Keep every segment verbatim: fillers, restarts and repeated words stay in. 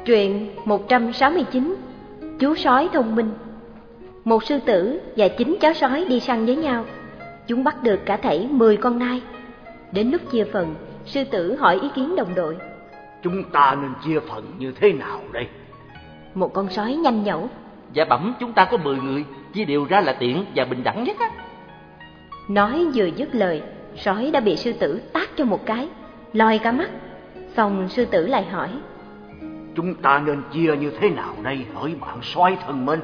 Truyện một trăm sáu mươi chín. Chú sói thông minh. Một sư tử và chín cháu sói đi săn với nhau. Chúng bắt được cả thảy mười con nai. Đến lúc chia phần, sư tử hỏi ý kiến đồng đội. Chúng ta nên chia phần như thế nào đây? Một con sói nhanh nhẩu. Dạ bẩm, chúng ta có mười người, chia đều ra là tiện và bình đẳng nhất á. Nói vừa dứt lời, sói đã bị sư tử tát cho một cái, lòi cả mắt. Xong sư tử lại hỏi. Chúng ta nên chia như thế nào đây hỡi bạn sói thân mến?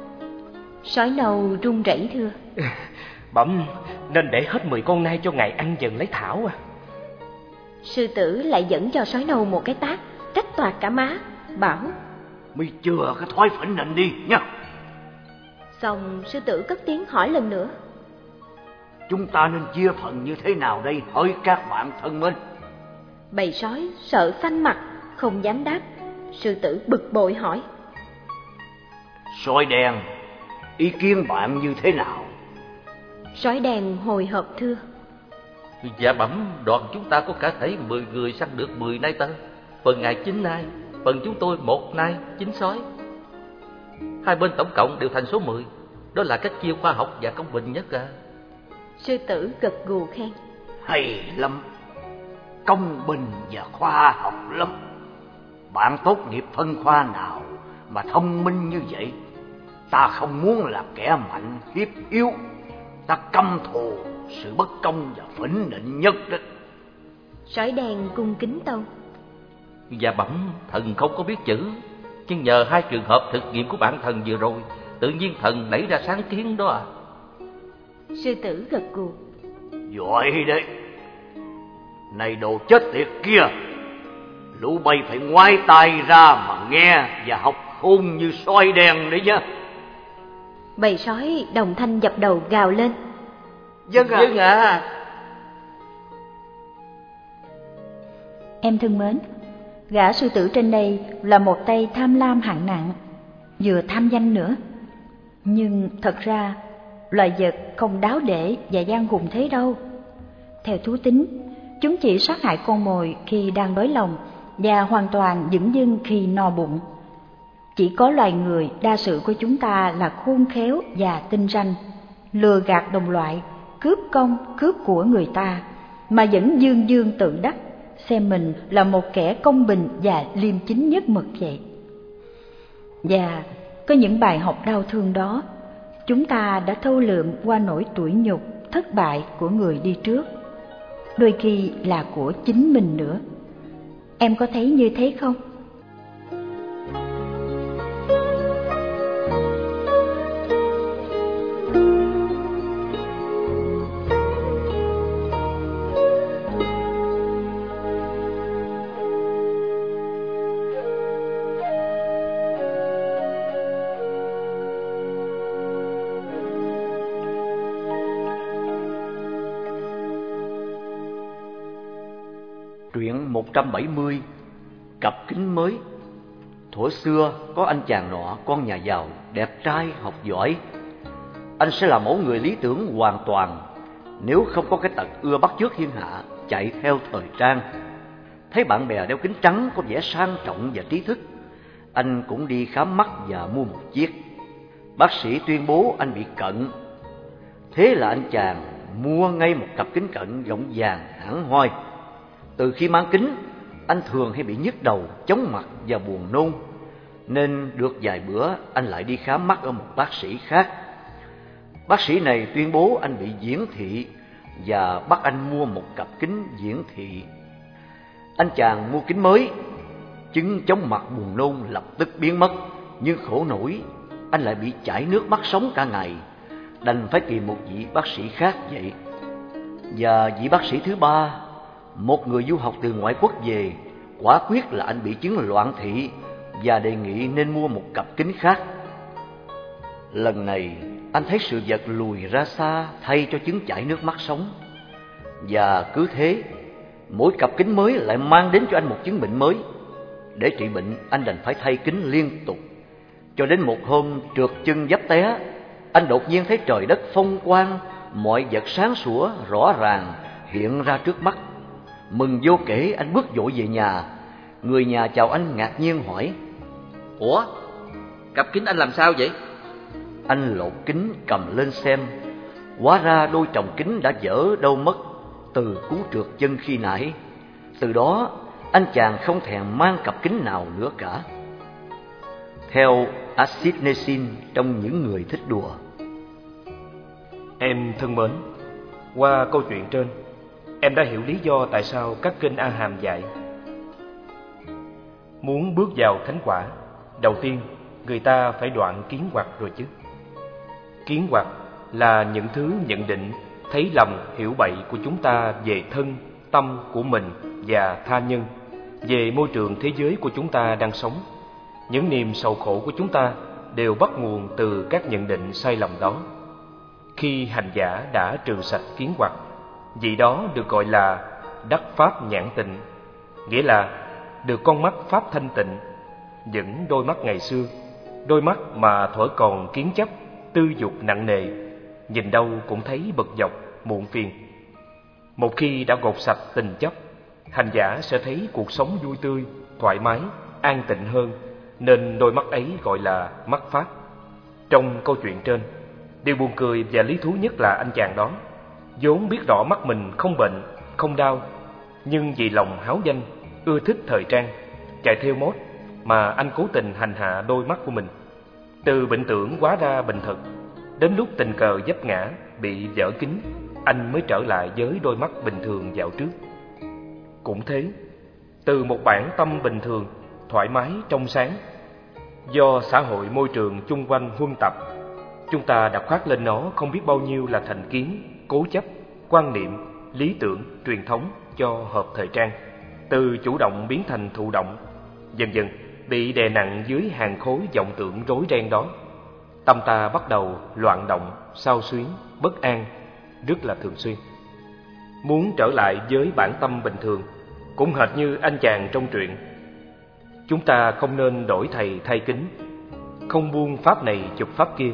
Sói nâu run rẩy thưa. Bẩm, nên để hết mười con nai cho ngài ăn dần lấy thảo à. Sư tử lại dẫn cho sói nâu một cái tát, rách toạc cả má, bảo. Mày chừa cái thói phỉnh nịnh đi nha. Xong sư tử cất tiếng hỏi lần nữa. Chúng ta nên chia phần như thế nào đây hỡi các bạn thân mến? Bầy sói sợ xanh mặt, không dám đáp. Sư tử bực bội hỏi. Sói đen, ý kiến bạn như thế nào? Sói đen hồi hộp thưa. Dạ bẩm, đoàn chúng ta có cả thảy mười người săn được mười nai tơ. Phần ngài chín nai, phần chúng tôi một nai, chín sói. Hai bên tổng cộng đều thành số mười. Đó là cách chia khoa học và công bình nhất à. Sư tử gật gù khen. Hay lắm, công bình và khoa học lắm. Bạn tốt nghiệp phân khoa nào mà thông minh như vậy? Ta không muốn là kẻ mạnh hiếp yếu. Ta căm thù sự bất công và phỉnh nịnh nhất đó. Sói đen cung kính tâu. Dạ bẩm, thần không có biết chữ, nhưng nhờ hai trường hợp thực nghiệm của bạn thần vừa rồi, tự nhiên thần nảy ra sáng kiến đó à. Sư tử gật gù. Giỏi đấy. Này đồ chết tiệt kia, lũ bay phải ngoái tai ra mà nghe và học khôn như sói đen đấy nhá. Bầy sói đồng thanh dập đầu gào lên. Vâng ạ. Vâng ạ. Em thân mến, gã sư tử trên đây là một tay tham lam hạng nặng, vừa tham danh nữa. Nhưng thật ra, loài vật không đáo để và gian hùng thế đâu. Theo thú tính, chúng chỉ sát hại con mồi khi đang đói lòng và hoàn toàn dửng dưng khi no bụng. Chỉ có loài người đa sự của chúng ta là khôn khéo và tinh ranh, lừa gạt đồng loại, cướp công cướp của người ta, mà vẫn dương dương tự đắc, xem mình là một kẻ công bình và liêm chính nhất mực vậy. Và có những bài học đau thương đó, chúng ta đã thâu lượm qua nỗi tủi nhục, thất bại của người đi trước, đôi khi là của chính mình nữa. Em có thấy như thế không? Truyện một trăm bảy mươi. Cặp kính mới. Thuở xưa có anh chàng nọ, con nhà giàu, đẹp trai, học giỏi. Anh sẽ là mẫu người lý tưởng hoàn toàn nếu không có cái tật ưa bắt chước thiên hạ, chạy theo thời trang. Thấy bạn bè đeo kính trắng có vẻ sang trọng và trí thức, anh cũng đi khám mắt và mua một chiếc. Bác sĩ tuyên bố anh bị cận. Thế là anh chàng mua ngay một cặp kính cận gọng vàng hẳn hoi. Từ khi mang kính, anh thường hay bị nhức đầu, chóng mặt và buồn nôn, nên được vài bữa anh lại đi khám mắt ở một bác sĩ khác. Bác sĩ này tuyên bố anh bị viễn thị và bắt anh mua một cặp kính viễn thị. Anh chàng mua kính mới, chứng chóng mặt buồn nôn lập tức biến mất, nhưng khổ nổi anh lại bị chảy nước mắt sống cả ngày, đành phải tìm một vị bác sĩ khác vậy. Và vị bác sĩ thứ ba, một người du học từ ngoại quốc về, quả quyết là anh bị chứng loạn thị và đề nghị nên mua một cặp kính khác. Lần này anh thấy sự vật lùi ra xa thay cho chứng chảy nước mắt sống. Và cứ thế, mỗi cặp kính mới lại mang đến cho anh một chứng bệnh mới. Để trị bệnh, anh đành phải thay kính liên tục. Cho đến một hôm trượt chân vấp té, anh đột nhiên thấy trời đất phong quang, mọi vật sáng sủa rõ ràng hiện ra trước mắt. Mừng vô kể, anh bước vội về nhà. Người nhà chào anh ngạc nhiên hỏi: Ủa, cặp kính anh làm sao vậy? Anh lột kính cầm lên xem. Hóa ra đôi chồng kính đã dở đâu mất từ cú trượt chân khi nãy. Từ đó anh chàng không thèm mang cặp kính nào nữa cả. Theo Acid Nesin trong Những Người Thích Đùa. Em thân mến, qua câu chuyện trên, em đã hiểu lý do tại sao các kinh A Hàm dạy muốn bước vào thánh quả, đầu tiên người ta phải đoạn kiến hoặc rồi chứ. Kiến hoặc là những thứ nhận định, thấy lầm, hiểu bậy của chúng ta về thân, tâm của mình và tha nhân, về môi trường thế giới của chúng ta đang sống. Những niềm sầu khổ của chúng ta đều bắt nguồn từ các nhận định sai lầm đó. Khi hành giả đã trừ sạch kiến hoặc, vị đó được gọi là đắc pháp nhãn tịnh, nghĩa là được con mắt pháp thanh tịnh. Những đôi mắt ngày xưa, đôi mắt mà thuở còn kiến chấp, tư dục nặng nề, nhìn đâu cũng thấy bực dọc, muộn phiền. Một khi đã gột sạch tình chấp, hành giả sẽ thấy cuộc sống vui tươi, thoải mái, an tịnh hơn, nên đôi mắt ấy gọi là mắt pháp. Trong câu chuyện trên, điều buồn cười và lý thú nhất là anh chàng đó vốn biết rõ mắt mình không bệnh, không đau, nhưng vì lòng háo danh, ưa thích thời trang, chạy theo mốt mà anh cố tình hành hạ đôi mắt của mình. Từ bệnh tưởng hóa ra bệnh thật, đến lúc tình cờ vấp ngã, bị vỡ kính, anh mới trở lại với đôi mắt bình thường dạo trước. Cũng thế, từ một bản tâm bình thường, thoải mái, trong sáng, do xã hội môi trường chung quanh huân tập, chúng ta đã khoác lên nó không biết bao nhiêu là thành kiến, cố chấp, quan niệm, lý tưởng, truyền thống cho hợp thời trang. Từ chủ động biến thành thụ động, dần dần bị đè nặng dưới hàng khối vọng tưởng rối ren đó. Tâm ta bắt đầu loạn động, xao xuyến, bất an, rất là thường xuyên. Muốn trở lại với bản tâm bình thường, cũng hệt như anh chàng trong truyện. Chúng ta không nên đổi thầy thay kính, không buông pháp này chụp pháp kia,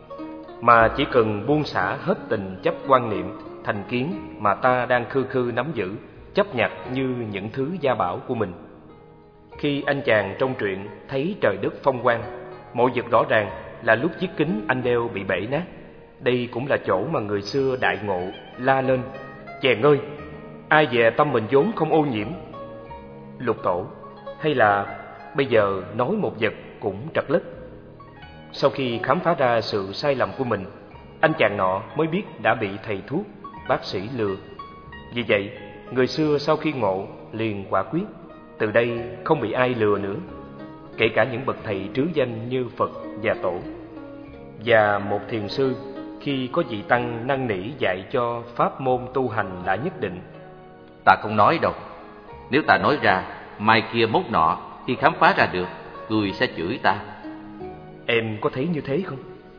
mà chỉ cần buông xả hết tình chấp quan niệm, thành kiến mà ta đang khư khư nắm giữ, chấp nhặt như những thứ gia bảo của mình. Khi anh chàng trong truyện thấy trời đất phong quang, mọi vật rõ ràng là lúc chiếc kính anh đeo bị bể nát. Đây cũng là chỗ mà người xưa đại ngộ la lên: chèn ơi, ai dè tâm mình vốn không ô nhiễm. Lục tổ, hay là bây giờ nói một vật cũng trật lất. Sau khi khám phá ra sự sai lầm của mình, anh chàng nọ mới biết đã bị thầy thuốc, bác sĩ lừa. Vì vậy, người xưa sau khi ngộ liền quả quyết, từ đây không bị ai lừa nữa, kể cả những bậc thầy trứ danh như Phật và Tổ. Và một thiền sư, khi có vị tăng năn nỉ dạy cho pháp môn tu hành đã nhất định: ta không nói đâu, nếu ta nói ra, mai kia mốt nọ khi khám phá ra được, người sẽ chửi ta. Em có thấy như thế không?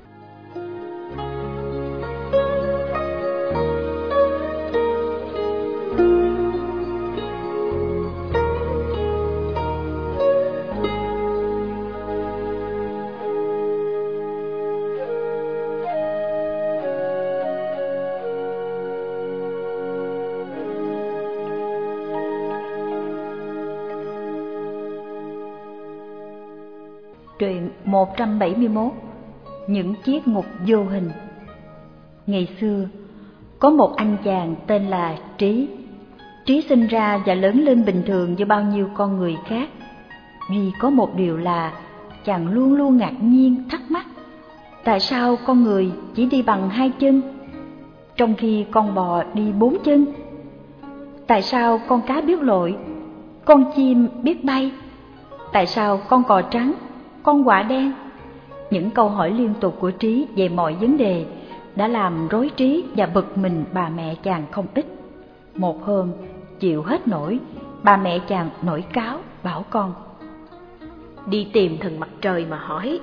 Truyện một trăm bảy mươi mốt. Những chiếc ngục vô hình. Ngày xưa, có một anh chàng tên là Trí. Trí sinh ra và lớn lên bình thường như bao nhiêu con người khác. Duy có một điều là chàng luôn luôn ngạc nhiên, thắc mắc: tại sao con người chỉ đi bằng hai chân, trong khi con bò đi bốn chân? Tại sao con cá biết lội, con chim biết bay? Tại sao con cò trắng, con quạ đen? Những câu hỏi liên tục của Trí về mọi vấn đề đã làm rối trí và bực mình bà mẹ chàng không ít. Một hôm, chịu hết nổi, bà mẹ chàng nổi cáo bảo con: đi tìm thần mặt trời mà hỏi.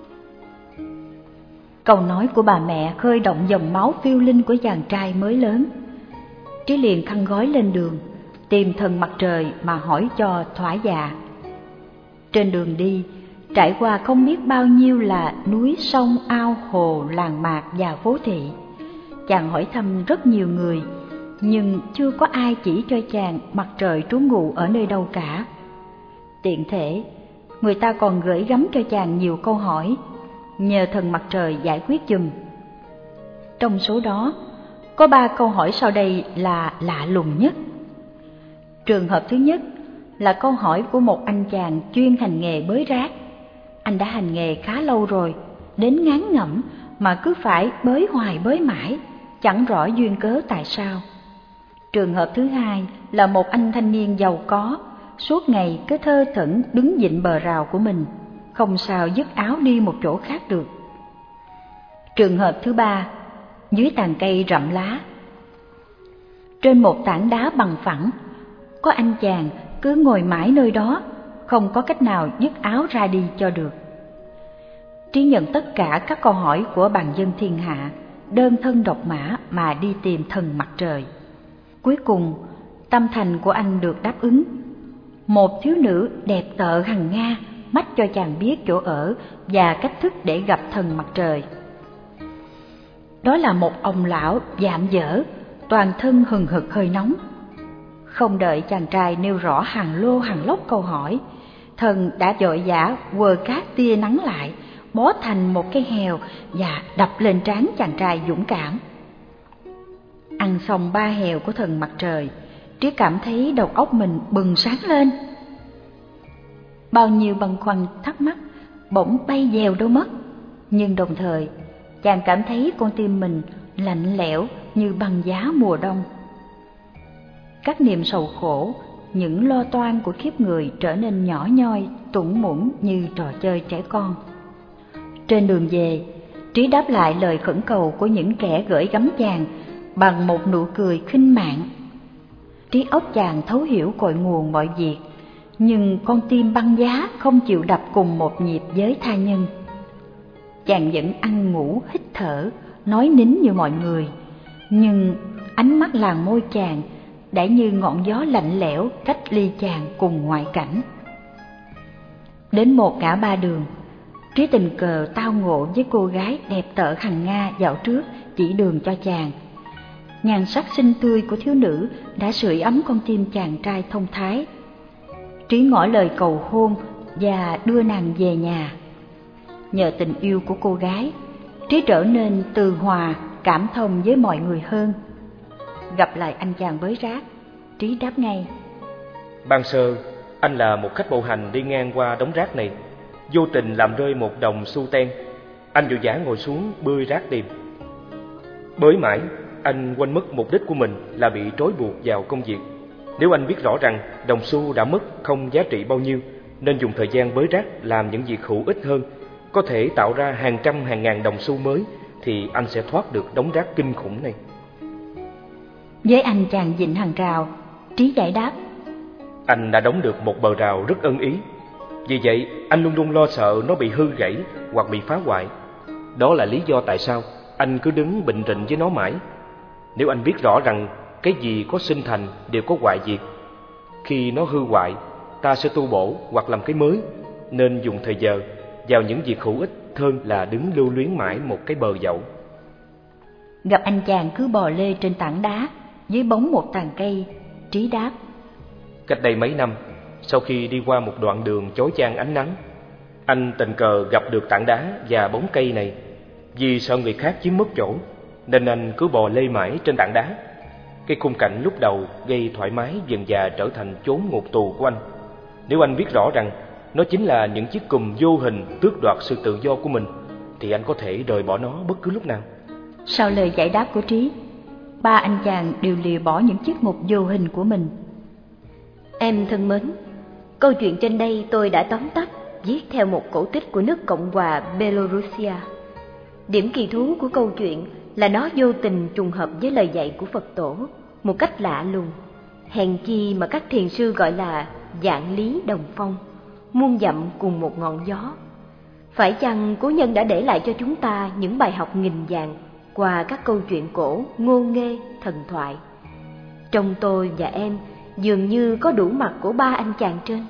Câu nói của bà mẹ khơi động dòng máu phiêu linh của chàng trai mới lớn. Trí liền khăn gói lên đường, tìm thần mặt trời mà hỏi cho thỏa dạ. Trên đường đi, trải qua không biết bao nhiêu là núi, sông, ao, hồ, làng mạc và phố thị. Chàng hỏi thăm rất nhiều người, nhưng chưa có ai chỉ cho chàng mặt trời trú ngụ ở nơi đâu cả. Tiện thể, người ta còn gửi gắm cho chàng nhiều câu hỏi, nhờ thần mặt trời giải quyết giùm. Trong số đó, có ba câu hỏi sau đây là lạ lùng nhất. Trường hợp thứ nhất là câu hỏi của một anh chàng chuyên hành nghề bới rác. Anh đã hành nghề khá lâu rồi, đến ngán ngẩm mà cứ phải bới hoài bới mãi, chẳng rõ duyên cớ tại sao. Trường hợp thứ hai là một anh thanh niên giàu có, suốt ngày cứ thơ thẩn đứng vịn bờ rào của mình, không sao dứt áo đi một chỗ khác được. Trường hợp thứ ba, dưới tàn cây rậm lá, trên một tảng đá bằng phẳng, có anh chàng cứ ngồi mãi nơi đó, không có cách nào dứt áo ra đi cho được. Trí nhận tất cả các câu hỏi của bàn dân thiên hạ, đơn thân độc mã mà đi tìm thần mặt trời. Cuối cùng, tâm thành của anh được đáp ứng. Một thiếu nữ đẹp tợ hằng nga mách cho chàng biết chỗ ở và cách thức để gặp thần mặt trời. Đó là một ông lão dạm dở, toàn thân hừng hực hơi nóng. Không đợi chàng trai nêu rõ hàng lô hàng lốc câu hỏi, thần đã vội vã quờ cát tia nắng lại, bó thành một cái hèo và đập lên trán chàng trai dũng cảm. Ăn xong ba hèo của thần mặt trời, Trí cảm thấy đầu óc mình bừng sáng lên. Bao nhiêu băn khoăn thắc mắc bỗng bay dèo đâu mất, nhưng đồng thời chàng cảm thấy con tim mình lạnh lẽo như băng giá mùa đông. Các niềm sầu khổ, những lo toan của kiếp người trở nên nhỏ nhoi, tủn mủn như trò chơi trẻ con. Trên đường về, Trí đáp lại lời khẩn cầu của những kẻ gửi gắm chàng bằng một nụ cười khinh mạn. Trí óc chàng thấu hiểu cội nguồn mọi việc, nhưng con tim băng giá không chịu đập cùng một nhịp với tha nhân. Chàng vẫn ăn ngủ, hít thở, nói nín như mọi người, nhưng ánh mắt làn môi chàng đã như ngọn gió lạnh lẽo cách ly chàng cùng ngoại cảnh. Đến một ngã ba đường, Trí tình cờ tao ngộ với cô gái đẹp tợ hằng nga dạo trước chỉ đường cho chàng. Nhan sắc xinh tươi của thiếu nữ đã sưởi ấm con tim chàng trai thông thái. Trí ngỏ lời cầu hôn và đưa nàng về nhà. Nhờ tình yêu của cô gái, Trí trở nên từ hòa, cảm thông với mọi người hơn. Gặp lại anh chàng bới rác, Trí đáp ngay: Ban sơ, anh là một khách bộ hành đi ngang qua đống rác này, vô tình làm rơi một đồng xu ten. Anh vội vã ngồi xuống bươi rác tìm. Bới mãi, anh quên mất mục đích của mình là bị trói buộc vào công việc. Nếu anh biết rõ rằng đồng xu đã mất không giá trị bao nhiêu, nên dùng thời gian bới rác làm những việc hữu ích hơn, có thể tạo ra hàng trăm hàng ngàn đồng xu mới, thì anh sẽ thoát được đống rác kinh khủng này. Với anh chàng vịn hàng rào, Trí giải đáp: Anh đã đóng được một bờ rào rất ưng ý. Vì vậy, anh luôn luôn lo sợ nó bị hư gãy hoặc bị phá hoại. Đó là lý do tại sao anh cứ đứng bệnh rịnh với nó mãi. Nếu anh biết rõ rằng cái gì có sinh thành đều có hoại diệt, khi nó hư hoại, ta sẽ tu bổ hoặc làm cái mới, nên dùng thời giờ vào những việc hữu ích hơn là đứng lưu luyến mãi một cái bờ dậu. Gặp anh chàng cứ bò lê trên tảng đá dưới bóng một tàn cây, Trí đáp: Cách đây mấy năm, sau khi đi qua một đoạn đường chói chang ánh nắng, anh tình cờ gặp được tảng đá và bóng cây này. Vì sợ người khác chiếm mất chỗ, nên anh cứ bò lê mãi trên tảng đá. Cái khung cảnh lúc đầu gây thoải mái dần dà trở thành chốn ngục tù của anh. Nếu anh biết rõ rằng nó chính là những chiếc cùm vô hình tước đoạt sự tự do của mình, thì anh có thể rời bỏ nó bất cứ lúc nào. Sau lời giải đáp của Trí, ba anh chàng đều lìa bỏ những chiếc ngục vô hình của mình. Em thân mến, câu chuyện trên đây tôi đã tóm tắt viết theo một cổ tích của nước Cộng hòa Belarusia. Điểm kỳ thú của câu chuyện là nó vô tình trùng hợp với lời dạy của Phật tổ một cách lạ lùng, hèn chi mà các thiền sư gọi là vạn lý đồng phong, muôn dặm cùng một ngọn gió. Phải chăng cố nhân đã để lại cho chúng ta những bài học nghìn vàng qua các câu chuyện cổ, ngô nghê, thần thoại? Trong tôi và em dường như có đủ mặt của ba anh chàng trên.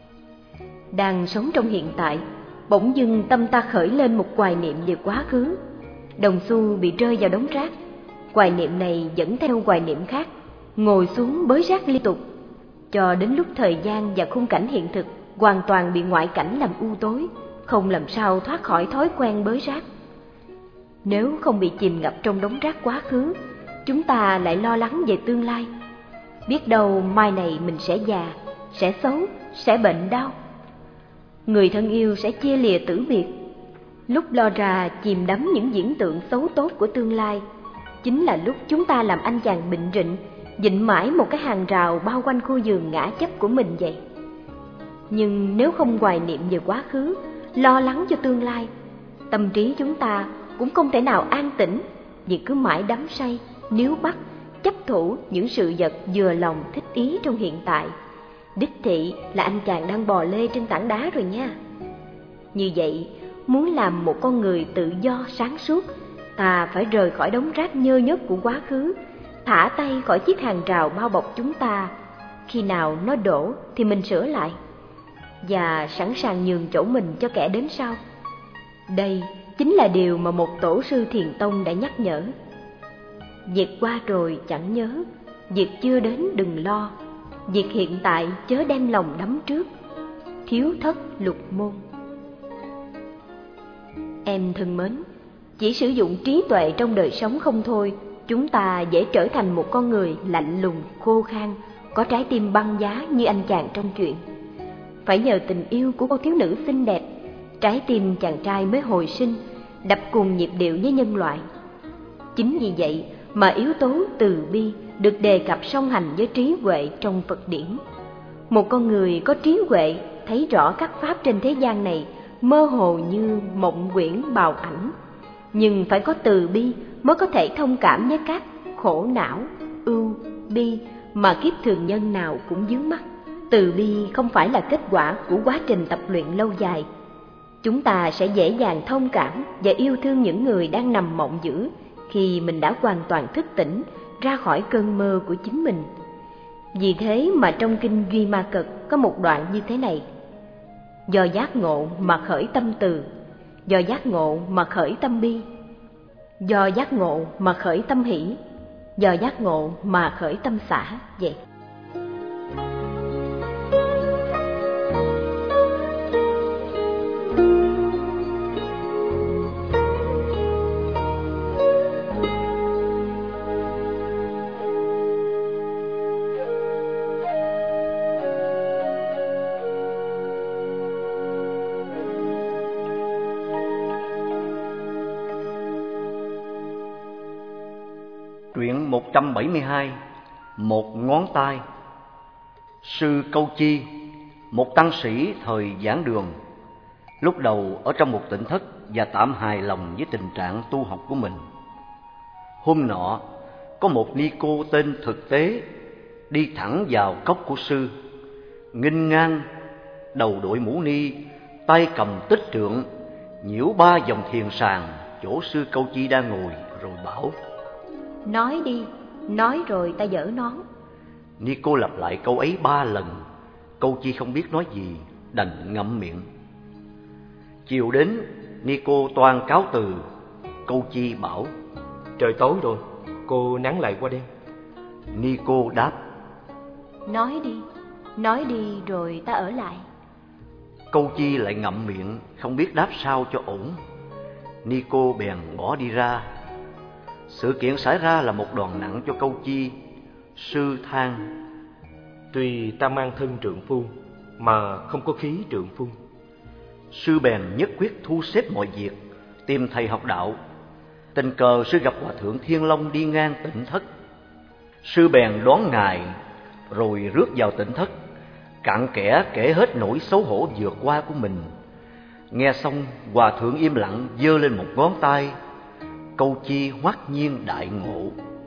Đang sống trong hiện tại, bỗng dưng tâm ta khởi lên một hoài niệm về quá khứ. Đồng xu bị rơi vào đống rác, hoài niệm này dẫn theo hoài niệm khác, ngồi xuống bới rác liên tục, cho đến lúc thời gian và khung cảnh hiện thực hoàn toàn bị ngoại cảnh làm u tối, không làm sao thoát khỏi thói quen bới rác. Nếu không bị chìm ngập trong đống rác quá khứ, chúng ta lại lo lắng về tương lai. Biết đâu mai này mình sẽ già, sẽ xấu, sẽ bệnh đau. Người thân yêu sẽ chia lìa tử biệt. Lúc lo ra chìm đắm những diễn tượng xấu tốt của tương lai, chính là lúc chúng ta làm anh chàng bệnh rịnh, dịnh mãi một cái hàng rào bao quanh khu vườn ngã chấp của mình vậy. Nhưng nếu không hoài niệm về quá khứ, lo lắng cho tương lai, tâm trí chúng ta cũng không thể nào an tĩnh, vì cứ mãi đắm say, níu bắt, chấp thủ những sự vật vừa lòng thích ý trong hiện tại. Đích thị là anh chàng đang bò lê trên tảng đá rồi nha. Như vậy, muốn làm một con người tự do sáng suốt, ta phải rời khỏi đống rác nhơ nhớp của quá khứ, thả tay khỏi chiếc hàng rào bao bọc chúng ta. Khi nào nó đổ thì mình sửa lại, và sẵn sàng nhường chỗ mình cho kẻ đến sau. Đây chính là điều mà một tổ sư thiền tông đã nhắc nhở. Việc qua rồi chẳng nhớ, việc chưa đến đừng lo, việc hiện tại chớ đem lòng đắm trước. Thiếu thất lục môn. Em thân mến, chỉ sử dụng trí tuệ trong đời sống không thôi, chúng ta dễ trở thành một con người lạnh lùng, khô khan, có trái tim băng giá như anh chàng trong chuyện. Phải nhờ tình yêu của cô thiếu nữ xinh đẹp, trái tim chàng trai mới hồi sinh, đập cùng nhịp điệu với nhân loại. Chính vì vậy mà yếu tố từ bi được đề cập song hành với trí huệ trong Phật điển. Một con người có trí huệ thấy rõ các pháp trên thế gian này mơ hồ như mộng quyển bào ảnh, nhưng phải có từ bi mới có thể thông cảm với các khổ não, ưu, bi mà kiếp thường nhân nào cũng vướng mắc. Từ bi không phải là kết quả của quá trình tập luyện lâu dài. Chúng ta sẽ dễ dàng thông cảm và yêu thương những người đang nằm mộng dữ khi mình đã hoàn toàn thức tỉnh ra khỏi cơn mơ của chính mình. Vì thế mà trong kinh Duy Ma Cật có một đoạn như thế này: do giác ngộ mà khởi tâm từ, do giác ngộ mà khởi tâm bi, do giác ngộ mà khởi tâm hỷ, do giác ngộ mà khởi tâm xả. Vậy Truyện một trăm bảy mươi hai. Một ngón tay. Sư Câu Chi, một tăng sĩ thời giảng đường, lúc đầu ở trong một tỉnh thất và tạm hài lòng với tình trạng tu học của mình. Hôm nọ, có một ni cô tên Thực Tế đi thẳng vào cốc của sư, nghênh ngang, đầu đội mũ ni, tay cầm tích trượng, nhiễu ba vòng thiền sàng chỗ sư Câu Chi đang ngồi, rồi bảo: nói đi, nói rồi ta dỡ nón. Ni cô lặp lại câu ấy ba lần. Câu Chi không biết nói gì, đành ngậm miệng. Chiều đến, ni cô toan cáo từ. Câu Chi bảo: trời tối rồi, cô nán lại qua đêm. Ni cô đáp: nói đi, nói đi rồi ta ở lại. Câu Chi lại ngậm miệng, không biết đáp sao cho ổn. Ni cô bèn bỏ đi ra. Sự kiện xảy ra là một đòn nặng cho Câu Chi. Sư than: tuy ta mang thân trượng phu mà không có khí trượng phu. Sư bèn nhất quyết thu xếp mọi việc, tìm thầy học đạo. Tình cờ sư gặp Hòa thượng Thiên Long đi ngang tỉnh thất. Sư bèn đón ngài, rồi rước vào tỉnh thất, cặn kẽ kể hết nỗi xấu hổ vừa qua của mình. Nghe xong, Hòa thượng im lặng giơ lên một ngón tay. Câu Chi hoắc nhiên đại ngộ.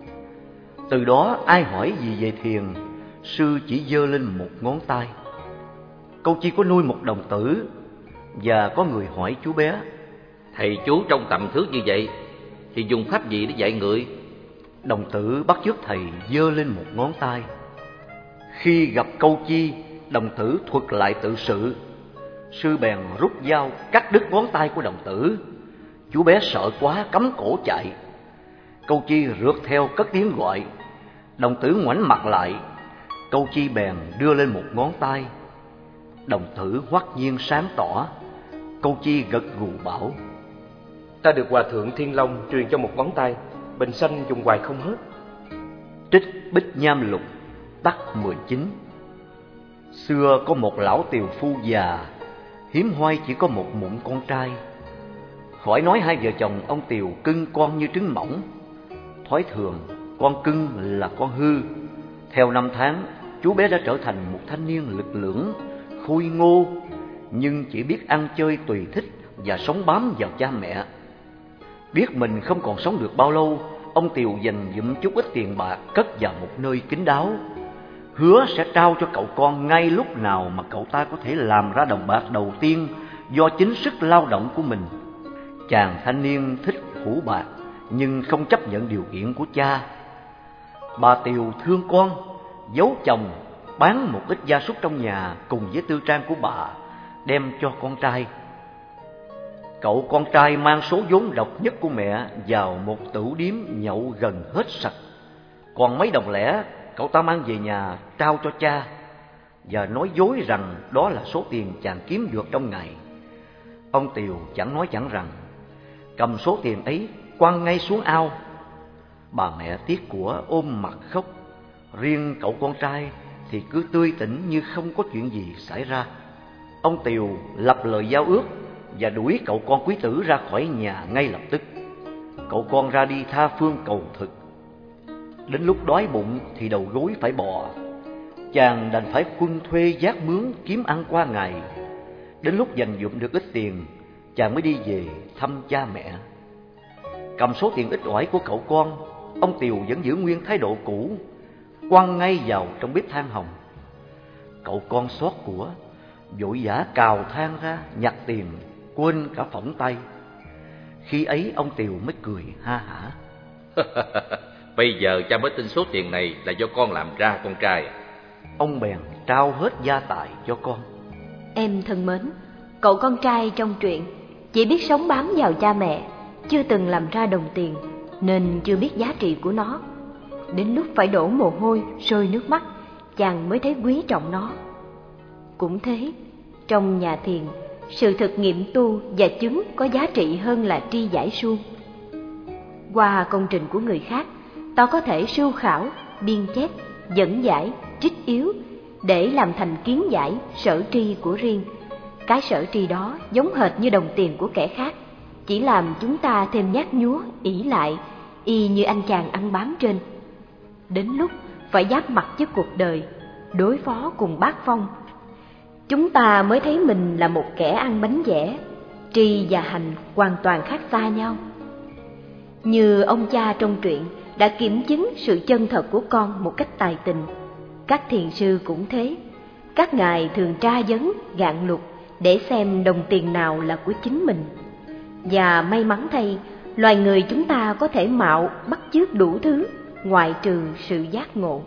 Từ đó ai hỏi gì về thiền, sư chỉ giơ lên một ngón tay. Câu Chi có nuôi một đồng tử, và có người hỏi chú bé: thầy chú trong tầm thước như vậy thì dùng pháp gì để dạy người? Đồng tử bắt chước thầy giơ lên một ngón tay. Khi gặp Câu Chi, đồng tử thuật lại tự sự. Sư bèn rút dao cắt đứt ngón tay của đồng tử. Chú bé sợ quá cắm cổ chạy. Câu Chi rượt theo cất tiếng gọi. Đồng tử ngoảnh mặt lại. Câu Chi bèn đưa lên một ngón tay. Đồng tử hoắc nhiên sáng tỏ. Câu Chi gật gù bảo: Ta được Hòa Thượng Thiên Long truyền cho một ngón tay, bình sanh dùng hoài không hết. Trích Bích Nham Lục tắc mười chín. Xưa có một lão tiều phu già, hiếm hoai chỉ có một mụn con trai. Khỏi nói hai vợ chồng ông tiều cưng con như trứng mỏng. Thói thường con cưng là con hư. Theo năm tháng, chú bé đã trở thành một thanh niên lực lưỡng, khôi ngô, nhưng chỉ biết ăn chơi tùy thích và sống bám vào cha mẹ. Biết mình không còn sống được bao lâu, ông tiều dành dụm chút ít tiền bạc cất vào một nơi kín đáo, hứa sẽ trao cho cậu con ngay lúc nào mà cậu ta có thể làm ra đồng bạc đầu tiên do chính sức lao động của mình. Chàng thanh niên thích hủ bạc nhưng không chấp nhận điều kiện của cha. Bà tiều thương con, giấu chồng, bán một ít gia súc trong nhà cùng với tư trang của bà, đem cho con trai. Cậu con trai mang số vốn độc nhất của mẹ vào một tửu điếm nhậu gần hết sạch. Còn mấy đồng lẻ cậu ta mang về nhà trao cho cha, và nói dối rằng đó là số tiền chàng kiếm được trong ngày. Ông tiều chẳng nói chẳng rằng, cầm số tiền ấy quăng ngay xuống ao. Bà mẹ tiếc của ôm mặt khóc, riêng cậu con trai thì cứ tươi tỉnh như không có chuyện gì xảy ra. Ông tiều lập lời giao ước và đuổi cậu con quý tử ra khỏi nhà ngay lập tức. Cậu con ra đi tha phương cầu thực. Đến lúc đói bụng thì đầu gối phải bò, chàng đành phải quân thuê vác mướn kiếm ăn qua ngày. Đến lúc dành dụm được ít tiền, chàng mới đi về thăm cha mẹ. Cầm số tiền ít ỏi của cậu con, ông tiều vẫn giữ nguyên thái độ cũ, quăng ngay vào trong bếp than hồng. Cậu con xót của, vội vã cào than ra nhặt tiền, quên cả phỏng tay. Khi ấy ông tiều mới cười ha hả. Bây giờ cha mới tin số tiền này là do con làm ra, con trai. Ông bèn trao hết gia tài cho con. Em thân mến, cậu con trai trong truyện chỉ biết sống bám vào cha mẹ, chưa từng làm ra đồng tiền, nên chưa biết giá trị của nó. Đến lúc phải đổ mồ hôi, rơi nước mắt, chàng mới thấy quý trọng nó. Cũng thế, trong nhà thiền, sự thực nghiệm tu và chứng có giá trị hơn là tri giải suông. Qua công trình của người khác, ta có thể sưu khảo, biên chép, dẫn giải, trích yếu để làm thành kiến giải, sở tri của riêng. Cái sở tri đó giống hệt như đồng tiền của kẻ khác, chỉ làm chúng ta thêm nhát nhúa, ỷ lại, y như anh chàng ăn bám trên. Đến lúc phải giáp mặt với cuộc đời, đối phó cùng bát phong, chúng ta mới thấy mình là một kẻ ăn bánh vẽ. Tri và hành hoàn toàn khác xa nhau. Như ông cha trong truyện đã kiểm chứng sự chân thật của con một cách tài tình, các thiền sư cũng thế. Các ngài thường tra vấn, gạn lục để xem đồng tiền nào là của chính mình. Và may mắn thay, loài người chúng ta có thể mạo bắt chước đủ thứ, ngoại trừ sự giác ngộ.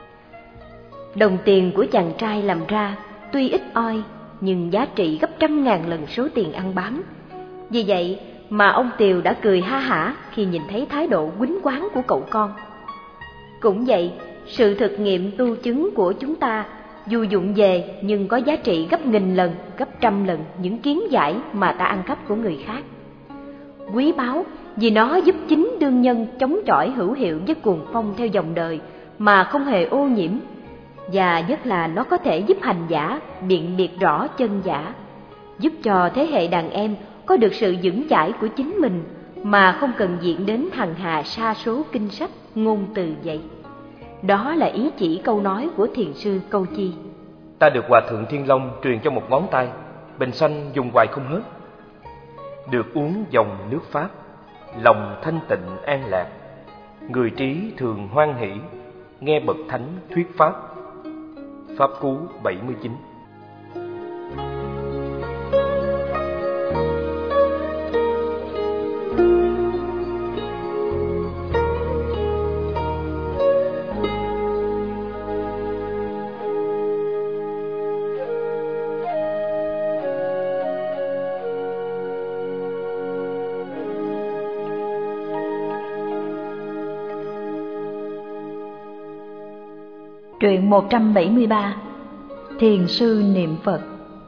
Đồng tiền của chàng trai làm ra tuy ít oi, nhưng giá trị gấp trăm ngàn lần số tiền ăn bám. Vì vậy mà ông tiều đã cười ha hả khi nhìn thấy thái độ quýnh quáng của cậu con. Cũng vậy, sự thực nghiệm tu chứng của chúng ta dù dụng về nhưng có giá trị gấp nghìn lần, gấp trăm lần những kiến giải mà ta ăn cắp của người khác. Quý báu vì nó giúp chính đương nhân chống chọi hữu hiệu với cuồng phong theo dòng đời mà không hề ô nhiễm. Và nhất là nó có thể giúp hành giả biện biệt rõ chân giả, giúp cho thế hệ đàn em có được sự vững chãi của chính mình mà không cần diện đến hằng hà sa số kinh sách, ngôn từ vậy. Đó là ý chỉ câu nói của thiền sư Câu Chi. Ta được Hòa Thượng Thiên Long truyền cho một ngón tay, bình sanh dùng hoài không hết. Được uống dòng nước Pháp, lòng thanh tịnh an lạc. Người trí thường hoan hỷ, nghe bậc thánh thuyết pháp. Pháp Cú bảy mươi chín. Truyện một trăm bảy mươi ba. Thiền sư niệm Phật.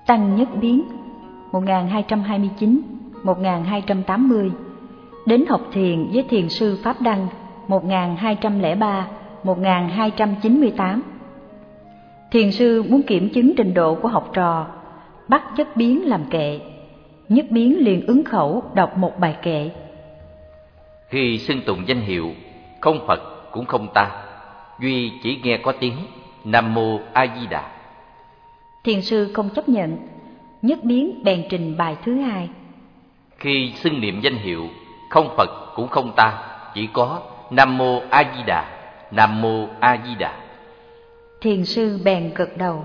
Tăng Nhất Biến một nghìn hai trăm hai mươi chín đến một nghìn hai trăm tám mươi, đến học thiền với thiền sư Pháp Đăng một nghìn hai trăm lẻ ba đến một nghìn hai trăm chín mươi tám. Thiền sư muốn kiểm chứng trình độ của học trò, bắt Nhất Biến làm kệ. Nhất Biến liền ứng khẩu đọc một bài kệ. Khi xưng tụng danh hiệu, không Phật cũng không ta, duy chỉ nghe có tiếng Nam Mô A Di Đà. Thiền sư không chấp nhận, Nhất Biến bèn trình bài thứ hai. Khi xưng niệm danh hiệu, không Phật cũng không ta, chỉ có Nam Mô A Di Đà, Nam Mô A Di Đà. Thiền sư bèn gật đầu.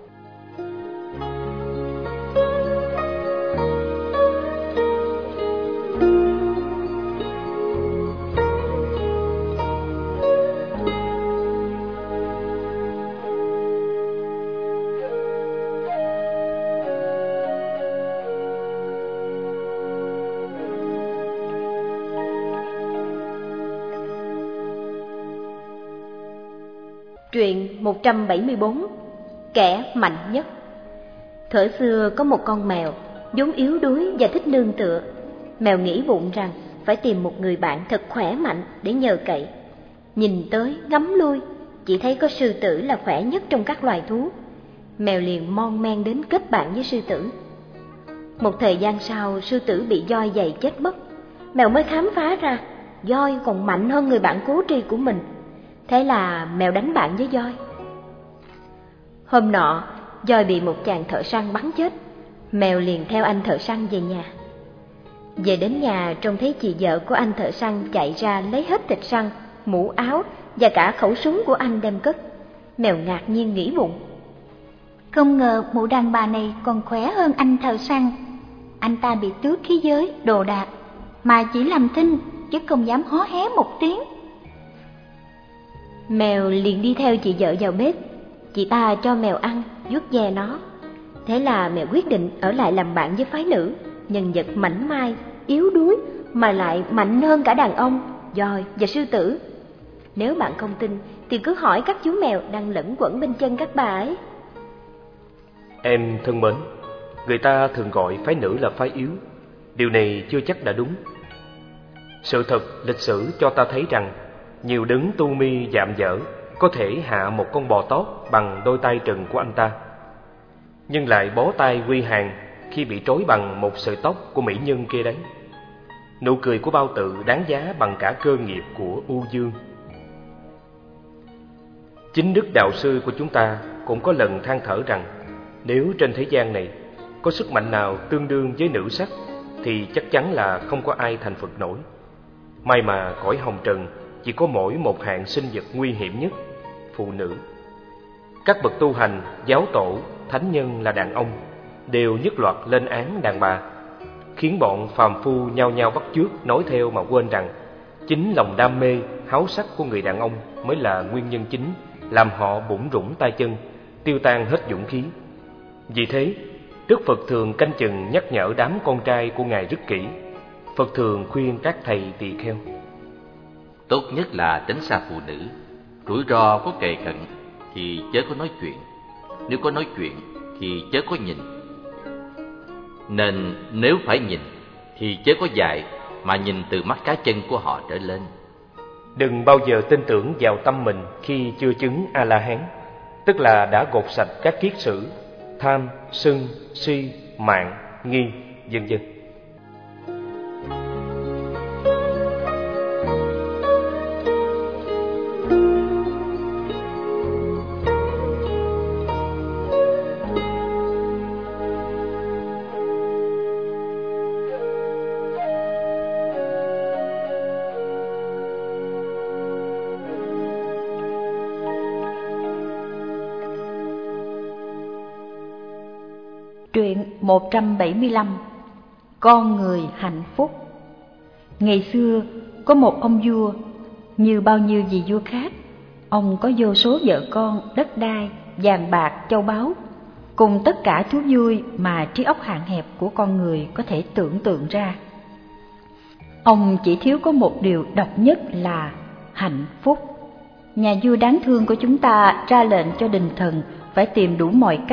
Truyện một trăm bảy mươi bốn. Kẻ mạnh nhất. Thuở xưa có một con mèo, vốn yếu đuối và thích nương tựa. Mèo nghĩ bụng rằng phải tìm một người bạn thật khỏe mạnh để nhờ cậy. Nhìn tới ngắm lui, chỉ thấy có sư tử là khỏe nhất trong các loài thú. Mèo liền mon men đến kết bạn với sư tử. Một thời gian sau, sư tử bị voi giày chết mất. Mèo mới khám phá ra voi còn mạnh hơn người bạn cố tri của mình. Thế là mèo đánh bạn với voi. Hôm nọ, voi bị một chàng thợ săn bắn chết. Mèo liền theo anh thợ săn về nhà. Về đến nhà, trông thấy chị vợ của anh thợ săn chạy ra lấy hết thịt săn, mũ áo và cả khẩu súng của anh đem cất. Mèo ngạc nhiên nghĩ bụng: không ngờ mụ đàn bà này còn khỏe hơn anh thợ săn. Anh ta bị tước khí giới, đồ đạc, mà chỉ làm thinh chứ không dám hó hé một tiếng. Mèo liền đi theo chị vợ vào bếp. Chị ta cho mèo ăn, vuốt ve nó. Thế là mèo quyết định ở lại làm bạn với phái nữ, nhân vật mảnh mai, yếu đuối mà lại mạnh hơn cả đàn ông, voi và sư tử. Nếu bạn không tin thì cứ hỏi các chú mèo đang lẫn quẩn bên chân các bà ấy. Em thân mến, người ta thường gọi phái nữ là phái yếu. Điều này chưa chắc đã đúng. Sự thật lịch sử cho ta thấy rằng nhiều đấng tu mi dạm dở có thể hạ một con bò tót bằng đôi tay trần của anh ta, nhưng lại bó tay quy hàng khi bị trói bằng một sợi tóc của mỹ nhân kia đấy. Nụ cười của bao tự đáng giá bằng cả cơ nghiệp của U Dương. Chính đức đạo sư của chúng ta cũng có lần than thở rằng nếu trên thế gian này có sức mạnh nào tương đương với nữ sắc thì chắc chắn là không có ai thành Phật nổi. May mà cõi hồng trần chỉ có mỗi một hạng sinh vật nguy hiểm nhất, phụ nữ. Các bậc tu hành, giáo tổ, thánh nhân là đàn ông đều nhất loạt lên án đàn bà, khiến bọn phàm phu nhao nhao bắt chước nói theo mà quên rằng chính lòng đam mê, háo sắc của người đàn ông mới là nguyên nhân chính làm họ bủn rủn tay chân, tiêu tan hết dũng khí. Vì thế, Đức Phật thường canh chừng nhắc nhở đám con trai của Ngài rất kỹ. Phật thường khuyên các thầy tỳ kheo: tốt nhất là tránh xa phụ nữ. Rủi ro có kề cận thì chớ có nói chuyện, nếu có nói chuyện thì chớ có nhìn. Nên nếu phải nhìn thì chớ có dại, mà nhìn từ mắt cá chân của họ trở lên. Đừng bao giờ tin tưởng vào tâm mình khi chưa chứng A-la-hán, tức là đã gột sạch các kiết sử tham, sân, si, mạng, nghi, vân vân. Truyện một trăm bảy mươi lăm. Con người hạnh phúc. Ngày xưa có một ông vua, như bao nhiêu vị vua khác, ông có vô số vợ con, đất đai, vàng bạc, châu báu, cùng tất cả thú vui mà trí óc hạn hẹp của con người có thể tưởng tượng ra. Ông chỉ thiếu có một điều độc nhất là hạnh phúc. Nhà vua đáng thương của chúng ta ra lệnh cho đình thần phải tìm đủ mọi cách